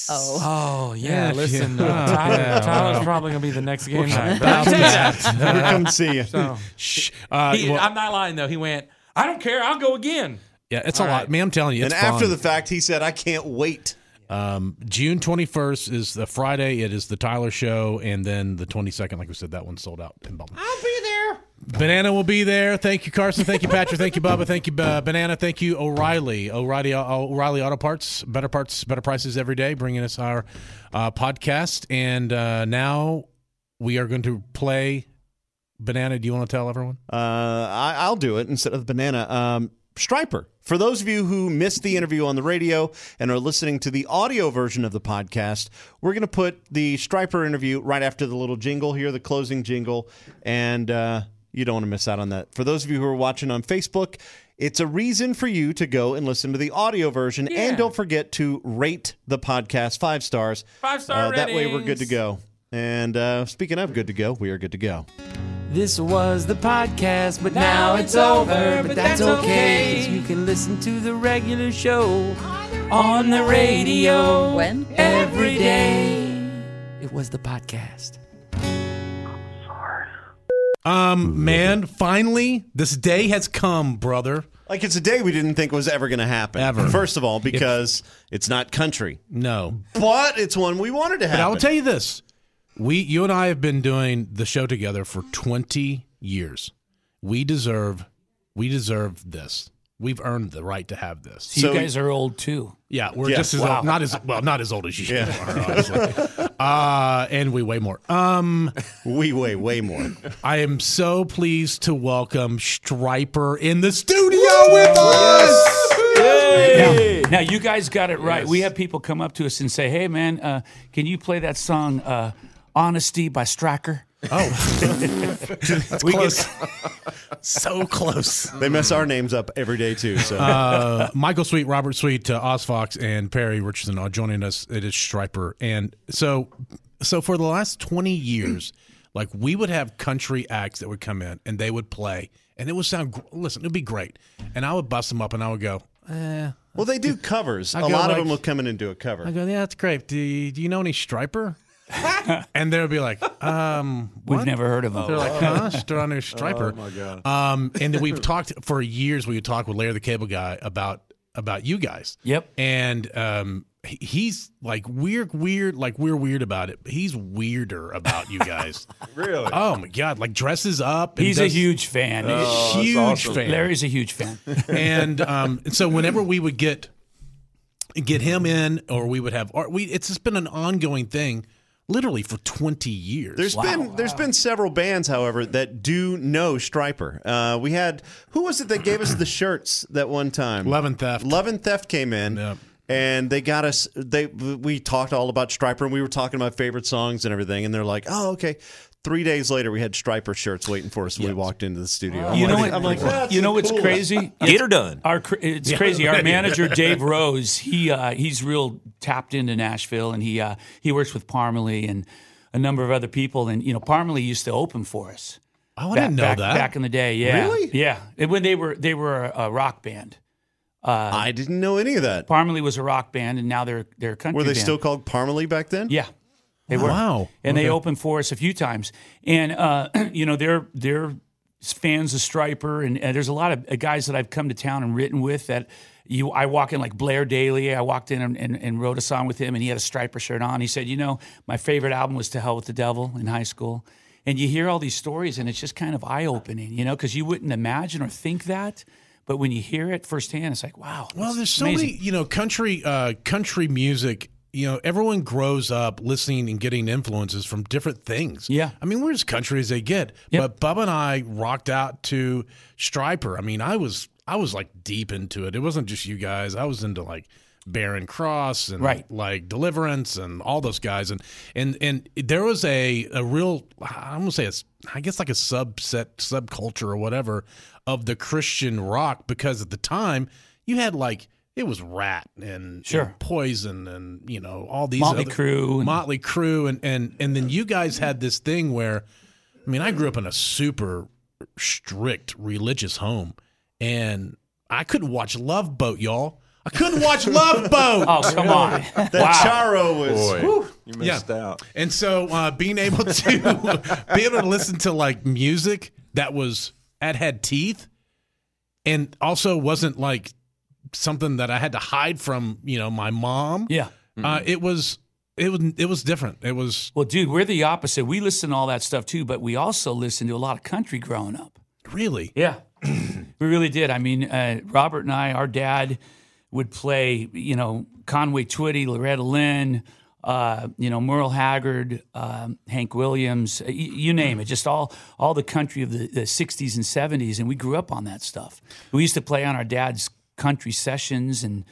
oh yeah, listen, Tyler's probably going to be the next game night. But I'll tell you that. Never come see you. So, Shh. I'm not lying, though. He went, I don't care. I'll go again. Yeah, it's a lot. Man, I'm telling you, it's And after fun. the fact, he said, I can't wait. June 21st is the Friday. It is the Tyler show. And then the 22nd, like we said, that one's sold out in Belton. I'll be there. Banana will be there. Thank you, Carson. Thank you, Patrick. Thank you, Bubba. Thank you, Banana. Thank you, O'Reilly. O'Reilly Auto Parts. Better parts, better prices every day, bringing us our podcast. And now we are going to play Banana. Do you want to tell everyone? I'll do it instead of banana. Striper. For those of you who missed the interview on the radio and are listening to the audio version of the podcast, we're going to put the Striper interview right after the little jingle here, the closing jingle, and you don't want to miss out on that. For those of you who are watching on Facebook, it's a reason for you to go and listen to the audio version. Yeah. And don't forget to rate the podcast 5 stars. 5-star That way we're good ratings. to go. And speaking of good to go, we are good to go. This was the podcast, but now it's over. But that's okay, 'cause you can listen to the regular show on the radio. When? Every day. It was the podcast. Man, finally, this day has come, brother. Like, it's a day we didn't think was ever going to happen. Ever. First of all, because it's not country. No. But it's one we wanted to happen. But I will tell you this. You and I have been doing the show together for 20 years. We deserve this. We've earned the right to have this. So you guys are old too. Yeah, we're Yeah. just as Wow. old, not as old as you are, honestly. And we weigh more. We weigh way more. I am so pleased to welcome Stryper in the studio with us. Now, you guys got it right. We have people come up to us and say, "Hey, man, can you play that song, Honesty by Stracker?" Oh, that's close. So close. They mess our names up every day, too. So Michael Sweet, Robert Sweet, Oz Fox, and Perry Richardson are joining us. It is Stryper. And so for the last 20 years, like, we would have country acts that would come in and they would play, and it would sound, listen, it would be great. And I would bust them up and I would go, well, they do covers. A go lot of like- them will come in and do a cover. yeah, that's great. Do you know any Stryper? And they would be like, We've never heard of They're them. like, huh? Stood on their Stryper. Oh, my God. And then we've talked for years. We would talk with Larry the Cable Guy about you guys. Yep. And he's like weird, like we're weird about it. But he's weirder about you guys. Really? Oh, my God. Like, dresses up. And He's a does- huge fan. huge fan. Larry's a huge fan. And so whenever we would get him in, or we would have, it's just been an ongoing thing. Literally for 20 years. There's been several bands, however, that do know Stryper. We had, who was it that gave us the shirts that one time? Love and Theft. Love and Theft came in. Yep. And they got us. We talked all about Stryper, and we were talking about favorite songs and everything. And they're like, "Oh, okay." 3 days later, we had Stryper shirts waiting for us when we walked into the studio. You know what? I'm like, you know what's crazy? Get her done. It's crazy. Our manager Dave Rose, he's real tapped into Nashville, and he works with Parmalee and a number of other people. And Parmalee used to open for us. Oh, I didn't know that. Back in the day. Yeah, Really? Yeah. And when they were a rock band. I didn't know any of that. Parmalee was a rock band, and now they're a country Were they band. still called Parmalee back then? Yeah, they were. Wow. And Okay. they opened for us a few times. And they're fans of Stryper, and there's a lot of guys that I've come to town and written with that. I walk in, like Blair Daly. I walked in and wrote a song with him, and he had a Stryper shirt on. He said, my favorite album was To Hell with the Devil in high school. And you hear all these stories, and it's just kind of eye-opening, because you wouldn't imagine or think that. But when you hear it firsthand, it's like, wow. Well, there's so amazing. many, country music. Everyone grows up listening and getting influences from different things. Yeah. I mean, we're as country as they get. Yep. But Bubba and I rocked out to Stryper. I mean, I was like deep into it. It wasn't just you guys. I was into like Barren Cross and Right. like Deliverance and all those guys. And there was a real, I'm gonna say I guess like a subculture or whatever of the Christian rock, because at the time you had like, it was Rat and, Sure. and Poison and all these Motley other, Crue. Motley Crue and then you guys had this thing where, I mean, I grew up in a super strict religious home, and I couldn't watch Love Boat, y'all. I couldn't watch Love Boat. Oh, come on. That Wow. Charo was. Boy, you missed out. And so being able to listen to like music that had teeth, and also wasn't like something that I had to hide from, my mom. Yeah. It was different. It was Well, dude, we're the opposite. We listen to all that stuff too, but we also listened to a lot of country growing up. really. Yeah, we really did. I mean, Robert and I, our dad would play, Conway Twitty, Loretta Lynn, Merle Haggard, Hank Williams, you name it, just all the country of the 60s and 70s, and we grew up on that stuff. We used to play on our dad's country sessions, and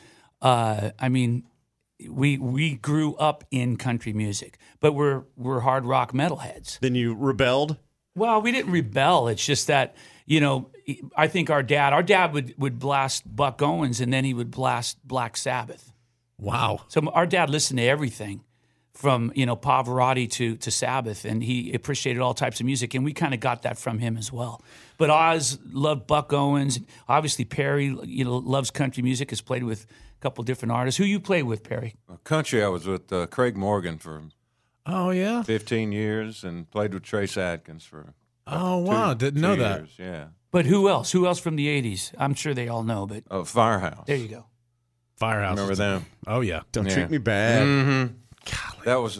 we grew up in country music, but we're hard rock metalheads. Then you rebelled. Well, we didn't rebel. It's just that, I think our dad would blast Buck Owens, and then he would blast Black Sabbath. Wow. So our dad listened to everything from, Pavarotti to Sabbath, and he appreciated all types of music, and we kind of got that from him as well. But Oz loved Buck Owens. Obviously, Perry, loves country music, has played with a couple different artists. Who you play with, Perry? Country, I was with Craig Morgan for Oh, yeah? 15 years and played with Trace Adkins for Oh, wow. Didn't know that. years. Yeah. But who else? Who else from the 80s? I'm sure they all know, but Firehouse. there you go. Firehouse. Remember them? Oh, yeah. Don't Yeah. treat me bad. Mm-hmm. That was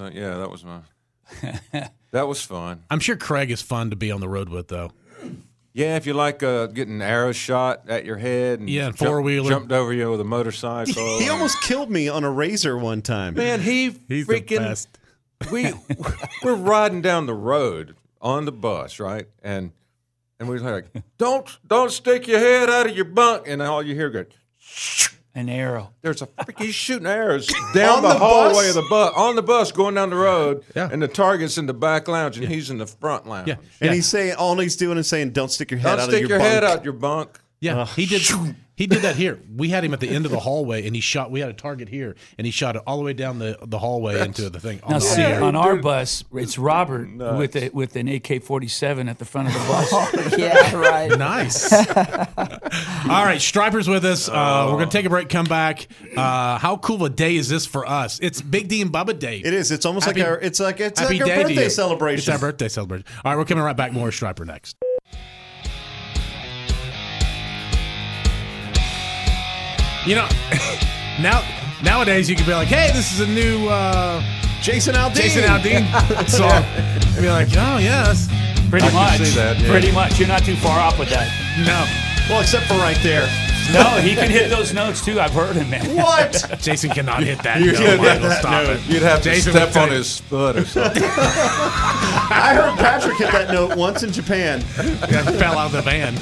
that was fun. I'm sure Craig is fun to be on the road with, though. Yeah, if you like getting arrows shot at your head and Yeah, and four-wheeler. jumped over you with a motorcycle. He almost killed me on a razor one time. Man, He's the freaking best. we're riding down the road on the bus, right? And we're like, don't stick your head out of your bunk, and all you hear goes, An arrow. there's a freaking he's shooting arrows down On the the hallway bus? of the bus on the bus going down the road, Yeah. and the target's in the back lounge, and he's in the front lounge. Yeah. And he's saying, all he's doing is saying, don't stick your head Don't out stick of your your head bunk. out your bunk. Yeah, he did that here. We had him at the end of the hallway, and we had a target here, and he shot it all the way down the hallway into the thing. Now, on the see, air. on our bus, it's Robert with an AK-47 at the front of the bus. Yeah, right. Nice. All right, Striper's with us. We're going to take a break, come back. How cool of a day is this for us? It's Big D and Bubba Day. It is. It's almost Happy- like our Happy our day to birthday you. celebration. It's our birthday celebration. All right, we're coming right back. More Striper next. Nowadays you could be like, hey, this is a new Jason Aldean. Jason Aldean song. And be like, oh, yes. Pretty much. see that, yeah. Pretty much. You're not too far off with that. No. Well, except for right there. No, he can hit those notes too. I've heard him, man. What? Jason cannot hit that. You No, can't hit Michael, that stop note. it. You'd have to Jason step would tell on you. his foot or something. I heard Patrick hit that note once in Japan. Yeah, fell out of the van.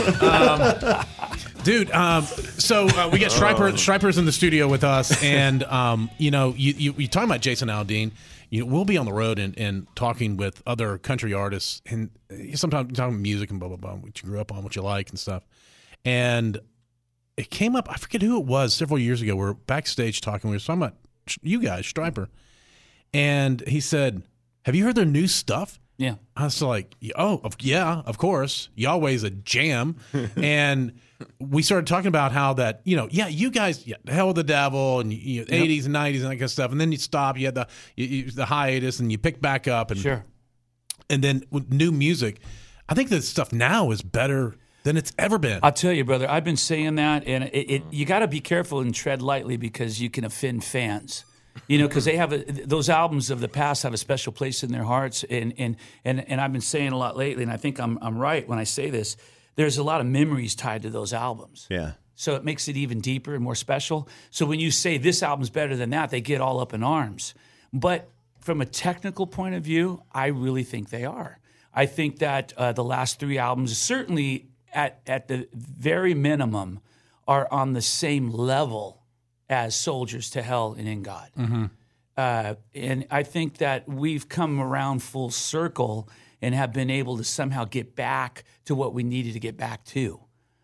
Dude, so we got Striper's in the studio with us, and you talking about Jason Aldean. We'll be on the road and talking with other country artists, and sometimes talking music and blah blah blah, what you grew up on, what you like and stuff. And it came up, I forget who it was, several years ago. We're backstage talking. We were talking about you guys, Striper, and he said, "Have you heard their new stuff?" Yeah. I was like, oh, yeah, of course. Yahweh's a jam. And we started talking about how that, you guys, Hell with the Devil and 80s and 90s and that kind of stuff. And then you stop, you had the hiatus and you pick back up. And, Sure. And then with new music, I think the stuff now is better than it's ever been. I'll tell you, brother, I've been saying that, and you got to be careful and tread lightly because you can offend fans. Because they have those albums of the past have a special place in their hearts, and I've been saying a lot lately, and I think I'm right when I say this. There's a lot of memories tied to those albums, Yeah. so it makes it even deeper and more special. So when you say this album's better than that, they get all up in arms. But from a technical point of view, I really think they are. I think that the last three albums, certainly at the very minimum, are on the same level as Soldiers to Hell and In God. Mm-hmm. And I think that we've come around full circle and have been able to somehow get back to what we needed to get back to.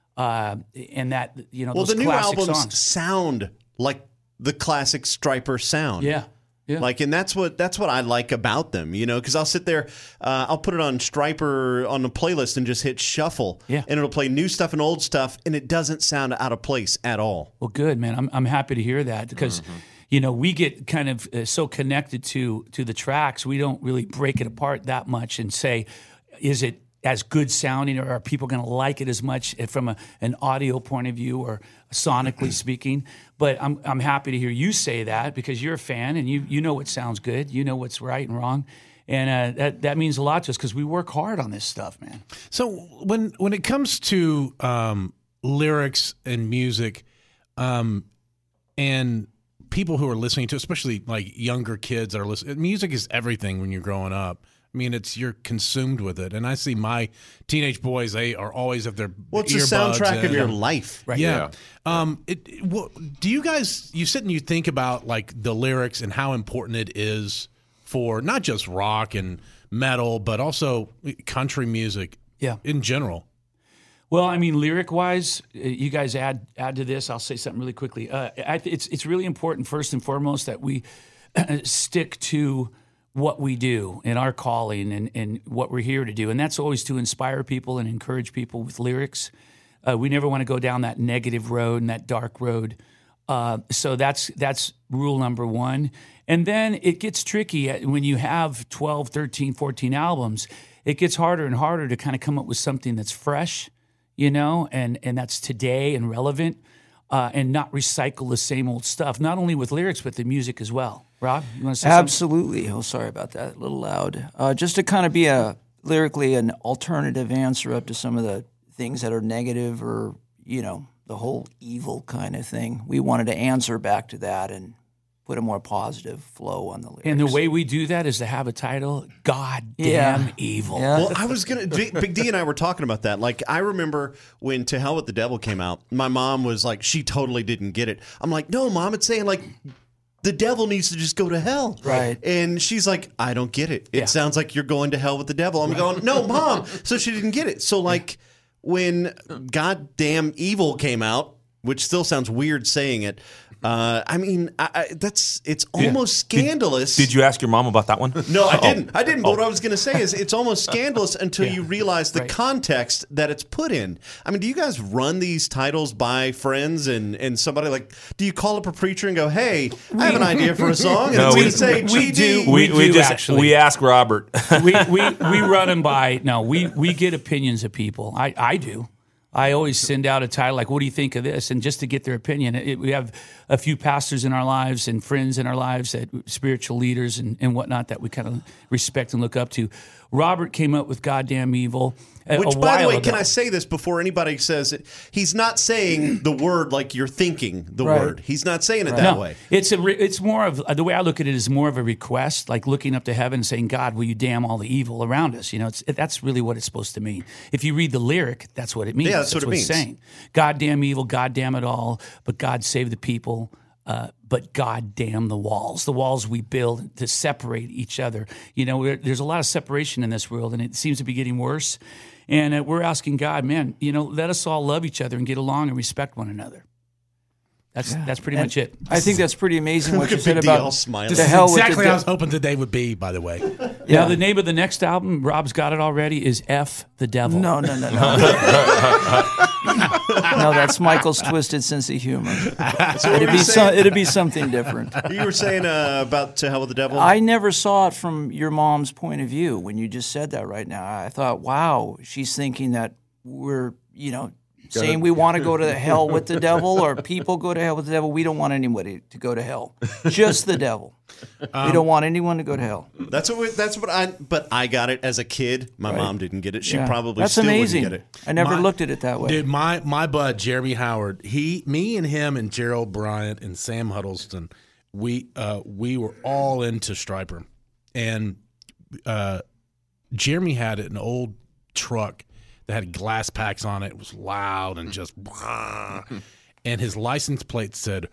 And that, Well, those the new classic albums songs. sound like the classic Striper sound. Yeah. Yeah. Like, and that's what I like about them, because I'll sit there, I'll put it on Striper on the playlist and just hit shuffle, Yeah. and it'll play new stuff and old stuff, and it doesn't sound out of place at all. Well, good, man. I'm happy to hear that because, we get kind of so connected to the tracks, we don't really break it apart that much and say, is it as good sounding, or are people going to like it as much from an audio point of view or sonically speaking? But I'm happy to hear you say that because you're a fan and you know what sounds good, you know what's right and wrong, and that means a lot to us because we work hard on this stuff, man. So when it comes to lyrics and music, and people who are listening to, especially like younger kids that are listening, music is everything when you're growing up. I mean, you're consumed with it, and I see my teenage boys; they are always have their Well, it's the earbuds soundtrack of in. your life. Right. Yeah. Do you guys? You sit and you think about like the lyrics and how important it is for not just rock and metal, but also country music. Yeah. In general. Well, I mean, lyric-wise, you guys add to this. I'll say something really quickly. It's really important, first and foremost, that we stick to what we do and our calling and what we're here to do. And that's always to inspire people and encourage people with lyrics. We never want to go down that negative road and that dark road. So that's rule number one. And then it gets tricky when you have 12, 13, 14 albums. It gets harder and harder to kind of come up with something that's fresh, and that's today and relevant, and not recycle the same old stuff, not only with lyrics, but the music as well. Rob, you want to say Absolutely. Oh, sorry about that. A little loud. Just to kind of be lyrically an alternative answer up to some of the things that are negative or, the whole evil kind of thing. We wanted to answer back to that and put a more positive flow on the lyrics. And the way we do that is to have a title, Goddamn Evil. Yeah. Well, I was going to, Big D and I were talking about that. Like, I remember when To Hell with the Devil came out, my mom was like, she totally didn't get it. I'm like, no, Mom, it's saying, like, the devil needs to just go to hell. Right. And she's like, I don't get it. It sounds like you're going to hell with the devil. I'm going, no, Mom. So she didn't get it. So, like, when Goddamn Evil came out, which still sounds weird saying it, it's almost scandalous. Did you ask your mom about that one? No, I didn't. But what I was going to say is it's almost scandalous until you realize the context that it's put in. I mean, do you guys run these titles by friends and somebody like, do you call up a preacher and go, hey, I have an idea for a song? And No, we we- say, we GD. do. We ask Robert. we run them by. No, we get opinions of people. I do. I always send out a title like, what do you think of this? And just to get their opinion. We have a few pastors in our lives and friends in our lives, spiritual leaders and whatnot that we kind of respect and look up to. Robert came up with Goddamn Evil. Which, by the way, can I say this before anybody says it? He's not saying the word like you're thinking the word. He's not saying it that way. It's more of the way I look at it is more of a request, like looking up to heaven and saying, God, will you damn all the evil around us? That's really what it's supposed to mean. If you read the lyric, that's what it means. Yeah, that's what it means. It's saying. Goddamn evil, goddamn it all, but God save the people. But God damn the walls we build to separate each other. There's a lot of separation in this world, and it seems to be getting worse. And we're asking God, man, let us all love each other and get along and respect one another. That's pretty much it. I think that's pretty amazing what Look you at said Big D all about smiling. the hell exactly with how I the was hoping today would be, by the way. Now, the name of the next album, Rob's got it already, is F the Devil. No. No, that's Michael's twisted sense of humor. It'd be something different. You were saying about To Hell with the Devil? I never saw it from your mom's point of view when you just said that right now. I thought, wow, she's thinking that we're, saying we want to go to hell with the devil or people go to hell with the devil. We don't want anybody to go to hell. Just the devil. We don't want anyone to go to hell. But I got it as a kid. My mom didn't get it. She Yeah. probably That's still amazing. wouldn't get it. I never looked at it that way. Dude, my bud Jeremy Howard, me and him and Gerald Bryant and Sam Huddleston, we were all into Stryper, and Jeremy had an old truck that had glass packs on it. It was loud and just, and his license plate said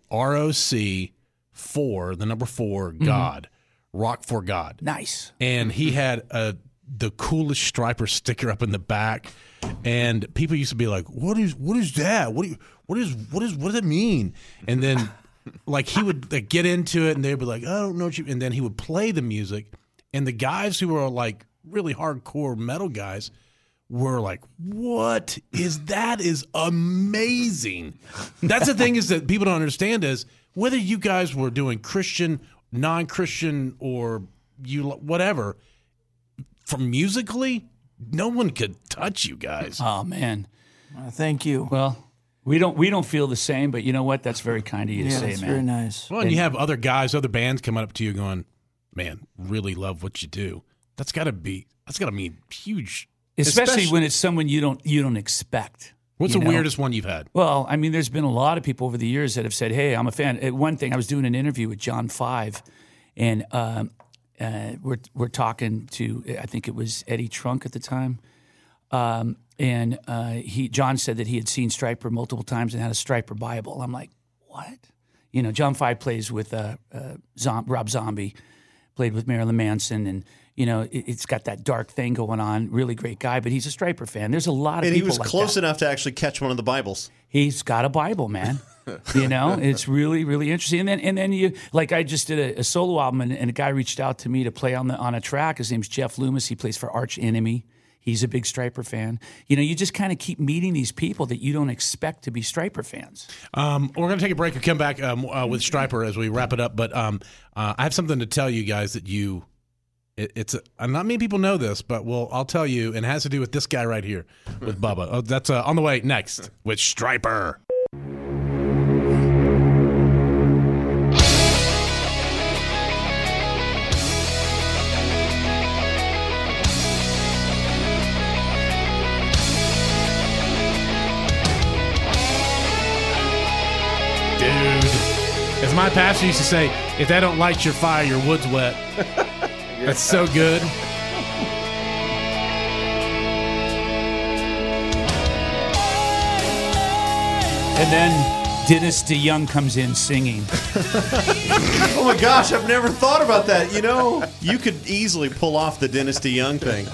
ROC 4, the number 4, God, Rock for God. Nice. And he had the coolest Stryper sticker up in the back, and people used to be like, "What is that? What does it mean?" And then, like, he would get into it, and they'd be like, "I don't know what you," and then he would play the music, and the guys who were like really hardcore metal guys were like, "What is that? Is amazing." That's the thing is that people don't understand is whether you guys were doing Christian, non-Christian, or whatever, from musically, no one could touch you guys. Oh man. Thank you. Well, we don't feel the same, but you know what? That's very kind of you to say, That's man. very nice. Well, and you have other guys, other bands coming up to you going, "Man, really love what you do." That's got to mean huge. Especially when it's someone you don't expect. What's the weirdest one you've had? Well, I mean, there's been a lot of people over the years that have said, "Hey, I'm a fan." One thing, I was doing an interview with John 5, and we're talking to, I think it was Eddie Trunk at the time, and John said that he had seen Stryper multiple times and had a Stryper Bible. I'm like, what? John 5 plays with Rob Zombie, played with Marilyn Manson, and it's got that dark thing going on. Really great guy, but he's a Striper fan. There's a lot of And people he was like close that. enough to actually catch one of the Bibles. He's got a Bible, man. It's really, really interesting. And then you, like, I just did a solo album, and a guy reached out to me to play on a track. His name's Jeff Loomis. He plays for Arch Enemy. He's a big Striper fan. You just kind of keep meeting these people that you don't expect to be Striper fans. We're going to take a break and come back with Striper as we wrap it up. But I have something to tell you guys that not many people know this, but I'll tell you, and it has to do with this guy right here with Bubba. Oh, that's on the way next with Striper. As my pastor used to say, if that don't light your fire, your wood's wet. That's so good. And then Dennis DeYoung comes in singing. Oh my gosh, I've never thought about that. You could easily pull off the Dennis DeYoung thing.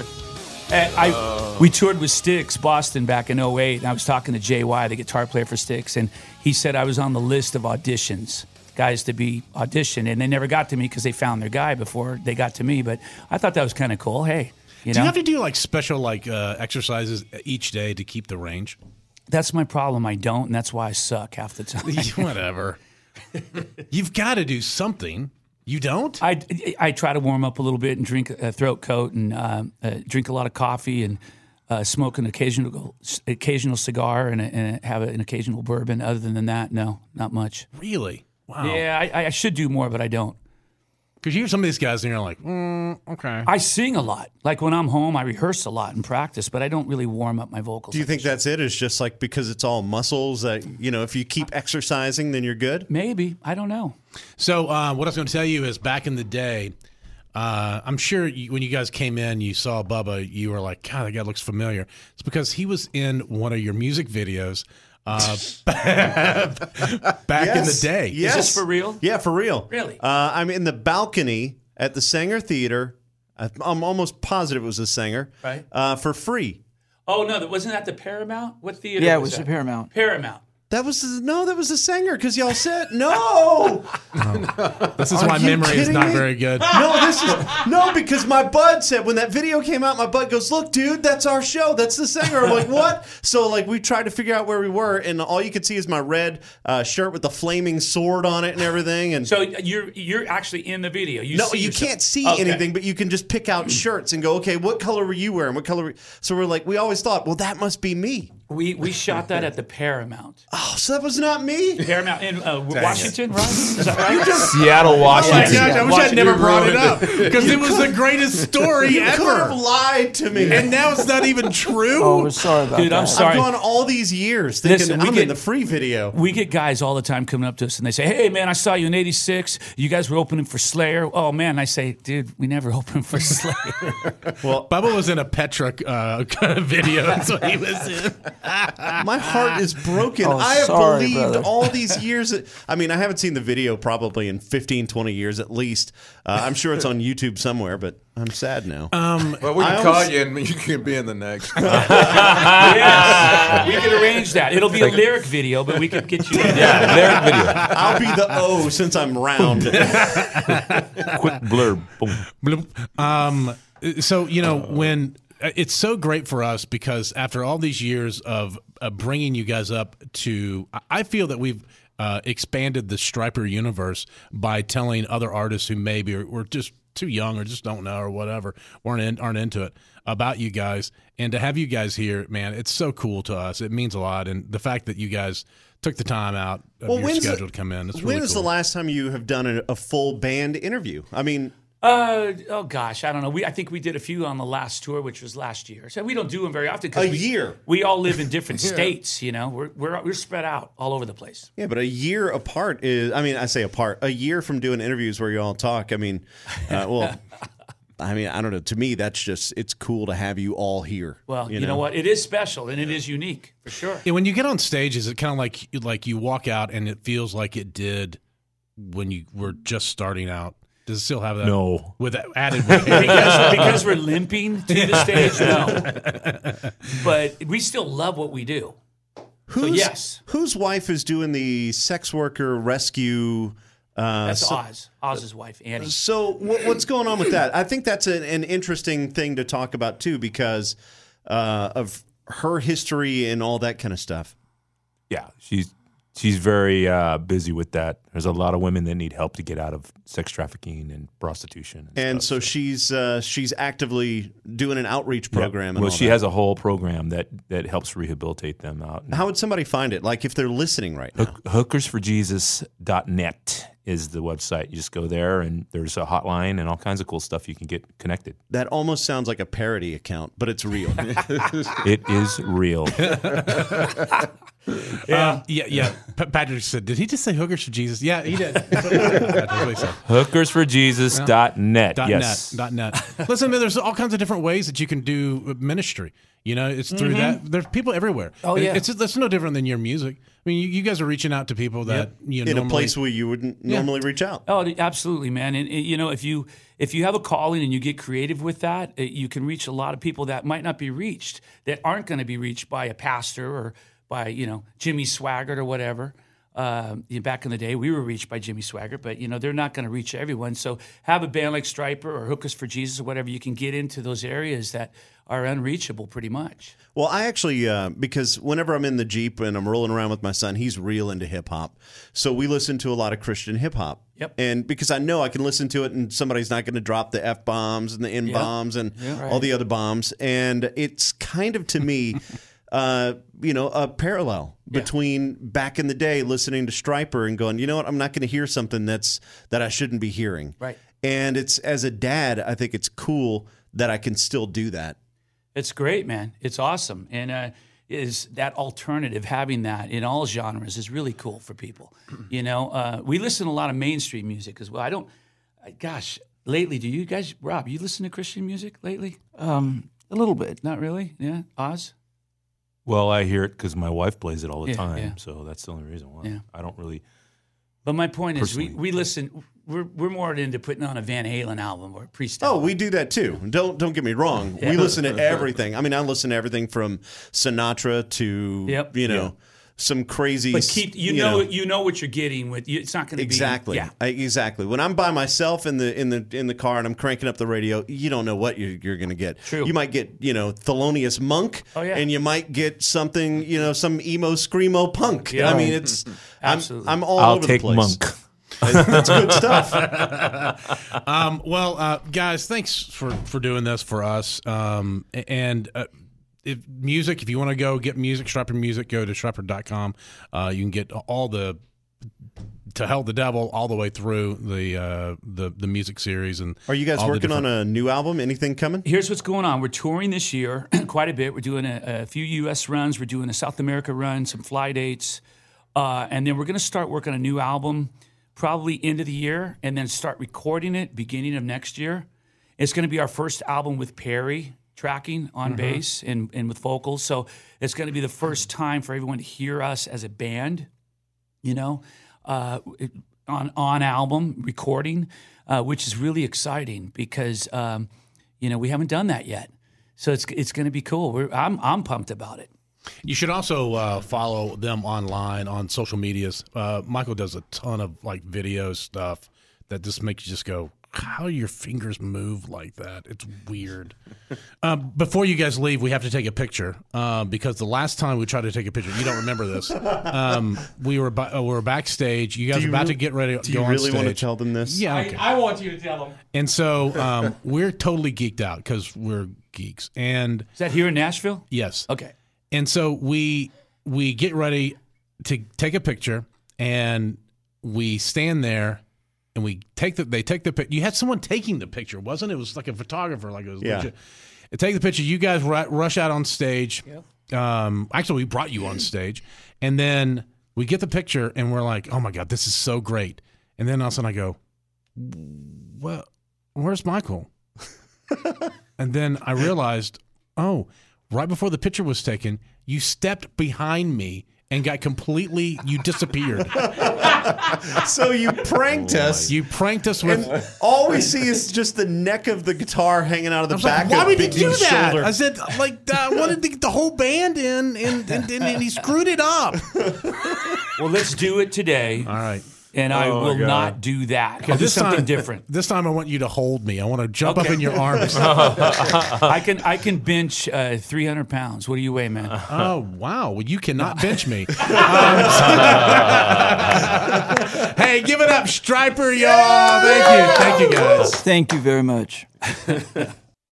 We toured with Styx, Boston, back in 2008, and I was talking to JY, the guitar player for Styx, and he said I was on the list of auditions, guys to be auditioned, and they never got to me because they found their guy before they got to me, but I thought that was kind of cool. Hey, Do you have to do special exercises each day to keep the range? That's my problem. I don't, and that's why I suck half the time. Whatever. You've got to do something. You don't? I try to warm up a little bit and drink a throat coat and drink a lot of coffee and smoke an occasional cigar and have an occasional bourbon. Other than that, no, not much. Really? Wow. Yeah, I should do more, but I don't. Because you hear some of these guys and you're like, okay. I sing a lot. Like when I'm home, I rehearse a lot and practice, but I don't really warm up my vocals. Do you think that's it? It's just because it's all muscles that, if you keep exercising, then you're good? Maybe. I don't know. So what I was going to tell you is back in the day, I'm sure when you guys came in, you saw Bubba, you were like, God, that guy looks familiar. It's because he was in one of your music videos back in the day. Yes. Is this for real? Yeah, for real. Really? I'm in the balcony at the Sanger Theater. I'm almost positive it was the Sanger. Right. For free. Oh, no, wasn't that the Paramount? What theater Yeah, it was was that? the Paramount. Paramount. That was the Sanger because y'all said no. This is why you memory is kidding not me? very good. No, because my bud said when that video came out, my bud goes, "Look, dude, that's our show. That's the Sanger." I'm like, "What?" So we tried to figure out where we were, and all you could see is my red shirt with the flaming sword on it and everything. And So you're actually in the video. You can't see Okay. anything, but you can just pick out shirts and go, "Okay, what color were you wearing? What color?" So we always thought, well, that must be me. We shot that at the Paramount. Oh, so that was not me. Paramount in Washington, right? Is that right? Seattle, Oh my Washington. gosh, I wish I'd never brought it up because it was the greatest story You could have ever. lied to me. And now it's not even true. Oh, we're sorry about Dude, that. I'm sorry. I've gone all these years thinking Listen, I'm in the free video. We get guys all the time coming up to us and they say, "Hey, man, I saw you in '86. You guys were opening for Slayer." Oh, man. And I say, "Dude, we never opened for Slayer." Well, Bubba was in a Petra video. That's what he was in. My heart is broken. Oh, I have sorry, believed brother. all these years. I haven't seen the video probably in 15, 20 years at least. I'm sure it's on YouTube somewhere, but I'm sad now. Well, we I can call always- you and you can be in the next. Yes. We could arrange that. It'll be a lyric video, but we could get you in there. Yeah, lyric video. I'll be the O since I'm round. Quick blurb. Boom. So when it's so great for us because after all these years of bringing you guys up to, I feel that we've expanded the Striper universe by telling other artists who maybe were just too young or just don't know or whatever aren't into it about you guys, and to have you guys here, man, it's so cool to us. It means a lot, and the fact that you guys took the time out of your schedule to come in, it's really when was cool. the last time you have done a full band interview? Oh gosh, I don't know. I think we did a few on the last tour, which was last year. So we don't do them very often. A year. We all live in different states. We're spread out all over the place. Yeah, but a year apart is. I say apart. A year from doing interviews where you all talk. I don't know. To me, it's cool to have you all here. Well, you know what? It is special and it is unique for sure. Yeah, when you get on stage, is it kind of like you walk out and it feels like it did when you were just starting out? Does it still have that? No. With that added with because we're limping to the stage, no. But we still love what we do. Yes. Whose wife is doing the sex worker rescue? That's Oz. Oz's wife, Annie. So what's going on with that? I think that's an interesting thing to talk about too, because of her history and all that kind of stuff. Yeah, she's very busy with that. There's a lot of women that need help to get out of sex trafficking and prostitution. And stuff, so she's actively doing an outreach program. Yeah. Well, she has a whole program that helps rehabilitate them out. How would somebody find it? Like if they're listening right now? Hookersforjesus.net is the website. You just go there, and there's a hotline and all kinds of cool stuff you can get connected. That almost sounds like a parody account, but it's real. It is real. Yeah. Patrick said, did he just say Hookers for Jesus? Yeah, he did. Hookersforjesus.net. Yes. .net. Listen, man, there's all kinds of different ways that you can do ministry. You know, it's through that. There's people everywhere. Oh, yeah. It's no different than your music. I mean, you guys are reaching out to people that you in normally, a place where you wouldn't normally reach out. Oh, absolutely, man. And you know, if you have a calling and you get creative with that, you can reach a lot of people that might not be reached, that aren't going to be reached by a pastor or by Jimmy Swaggart or whatever. Back in the day, we were reached by Jimmy Swaggart, but they're not going to reach everyone. So have a band like Stryper or Hookers for Jesus or whatever. You can get into those areas that are unreachable pretty much. Well, I actually, because whenever I'm in the Jeep and I'm rolling around with my son, he's real into hip hop. So we listen to a lot of Christian hip hop. Yep. And because I know I can listen to it and somebody's not going to drop the F bombs and the N bombs and all the other bombs. And it's kind of, to me, a parallel between back in the day listening to Stryper and going, you know what, I'm not going to hear something that I shouldn't be hearing. Right. And it's, as a dad, I think it's cool that I can still do that. It's great, man. It's awesome. And is that alternative, having that in all genres is really cool for people. We listen to a lot of mainstream music as well. Lately, do you guys, Rob, you listen to Christian music lately? A little bit. Not really? Yeah? Oz? Well, I hear it because my wife plays it all the time, yeah. so that's the only reason why. Yeah. I don't really. But my point is, Personally. we listen. We're more into putting on a Van Halen album or a Priest Oh, album. we do that too. Don't get me wrong. We listen to everything. I mean, I listen to everything from Sinatra to some crazy. But you know what you're getting with. It's not going to exactly. be Exactly. When I'm by myself in the car and I'm cranking up the radio, you don't know what you're going to get. True. You might get Thelonious Monk. Oh, yeah. And you might get something some emo screamo punk. Yeah. I mean, it's Absolutely. I'm all I'll over take the place. Monk. That's good stuff. Guys, thanks for doing this for us. If you want to go get music, Stryper Music, go to Stryper.com. You can get all the To Hell the Devil all the way through the music series. And are you guys all the working on different- a new album? Anything coming? Here's what's going on. We're touring this year quite a bit. We're doing a few U.S. runs. We're doing a South America run, some fly dates. And then we're going to start working on a new album probably end of the year, and then start recording it beginning of next year. It's going to be our first album with Perry tracking on bass and with vocals. So it's going to be the first time for everyone to hear us as a band, on album recording, which is really exciting because, we haven't done that yet. So it's going to be cool. I'm pumped about it. You should also follow them online on social medias. Michael does a ton of video stuff that just makes you just go, how do your fingers move like that? It's weird. Before you guys leave, we have to take a picture because the last time we tried to take a picture, you don't remember this. We were backstage. You guys were about to get ready to go on stage. Do you really want to tell them this? Yeah, okay. I want you to tell them. And so we're totally geeked out because we're geeks. And Is that here in Nashville? yes. Okay. And so we get ready to take a picture, and we stand there, and they take the picture. You had someone taking the picture, wasn't it? It was like a photographer, like it was legit. They take the picture. You guys rush out on stage. Yep. Actually, we brought you on stage, and then we get the picture, and we're like, "Oh my God, this is so great!" And then all of a sudden, I go, "Well, where's Michael?" And then I realized, right before the picture was taken, you stepped behind me and got completely. You disappeared. So you pranked us. You pranked us with. And all we see is just the neck of the guitar hanging out of the I was back like, why of would you Big do D's that? shoulder. I said, I wanted to get the whole band in, and he screwed it up. Well, let's do it today. All right. And I Oh, will God. not do that. I'll do something different. This time I want you to hold me. I want to jump up in your arms. I can bench 300 pounds. What do you weigh, man? Oh, wow. Well, you cannot bench me. Hey, give it up, Striper, y'all. Thank you. Thank you, guys. Thank you very much.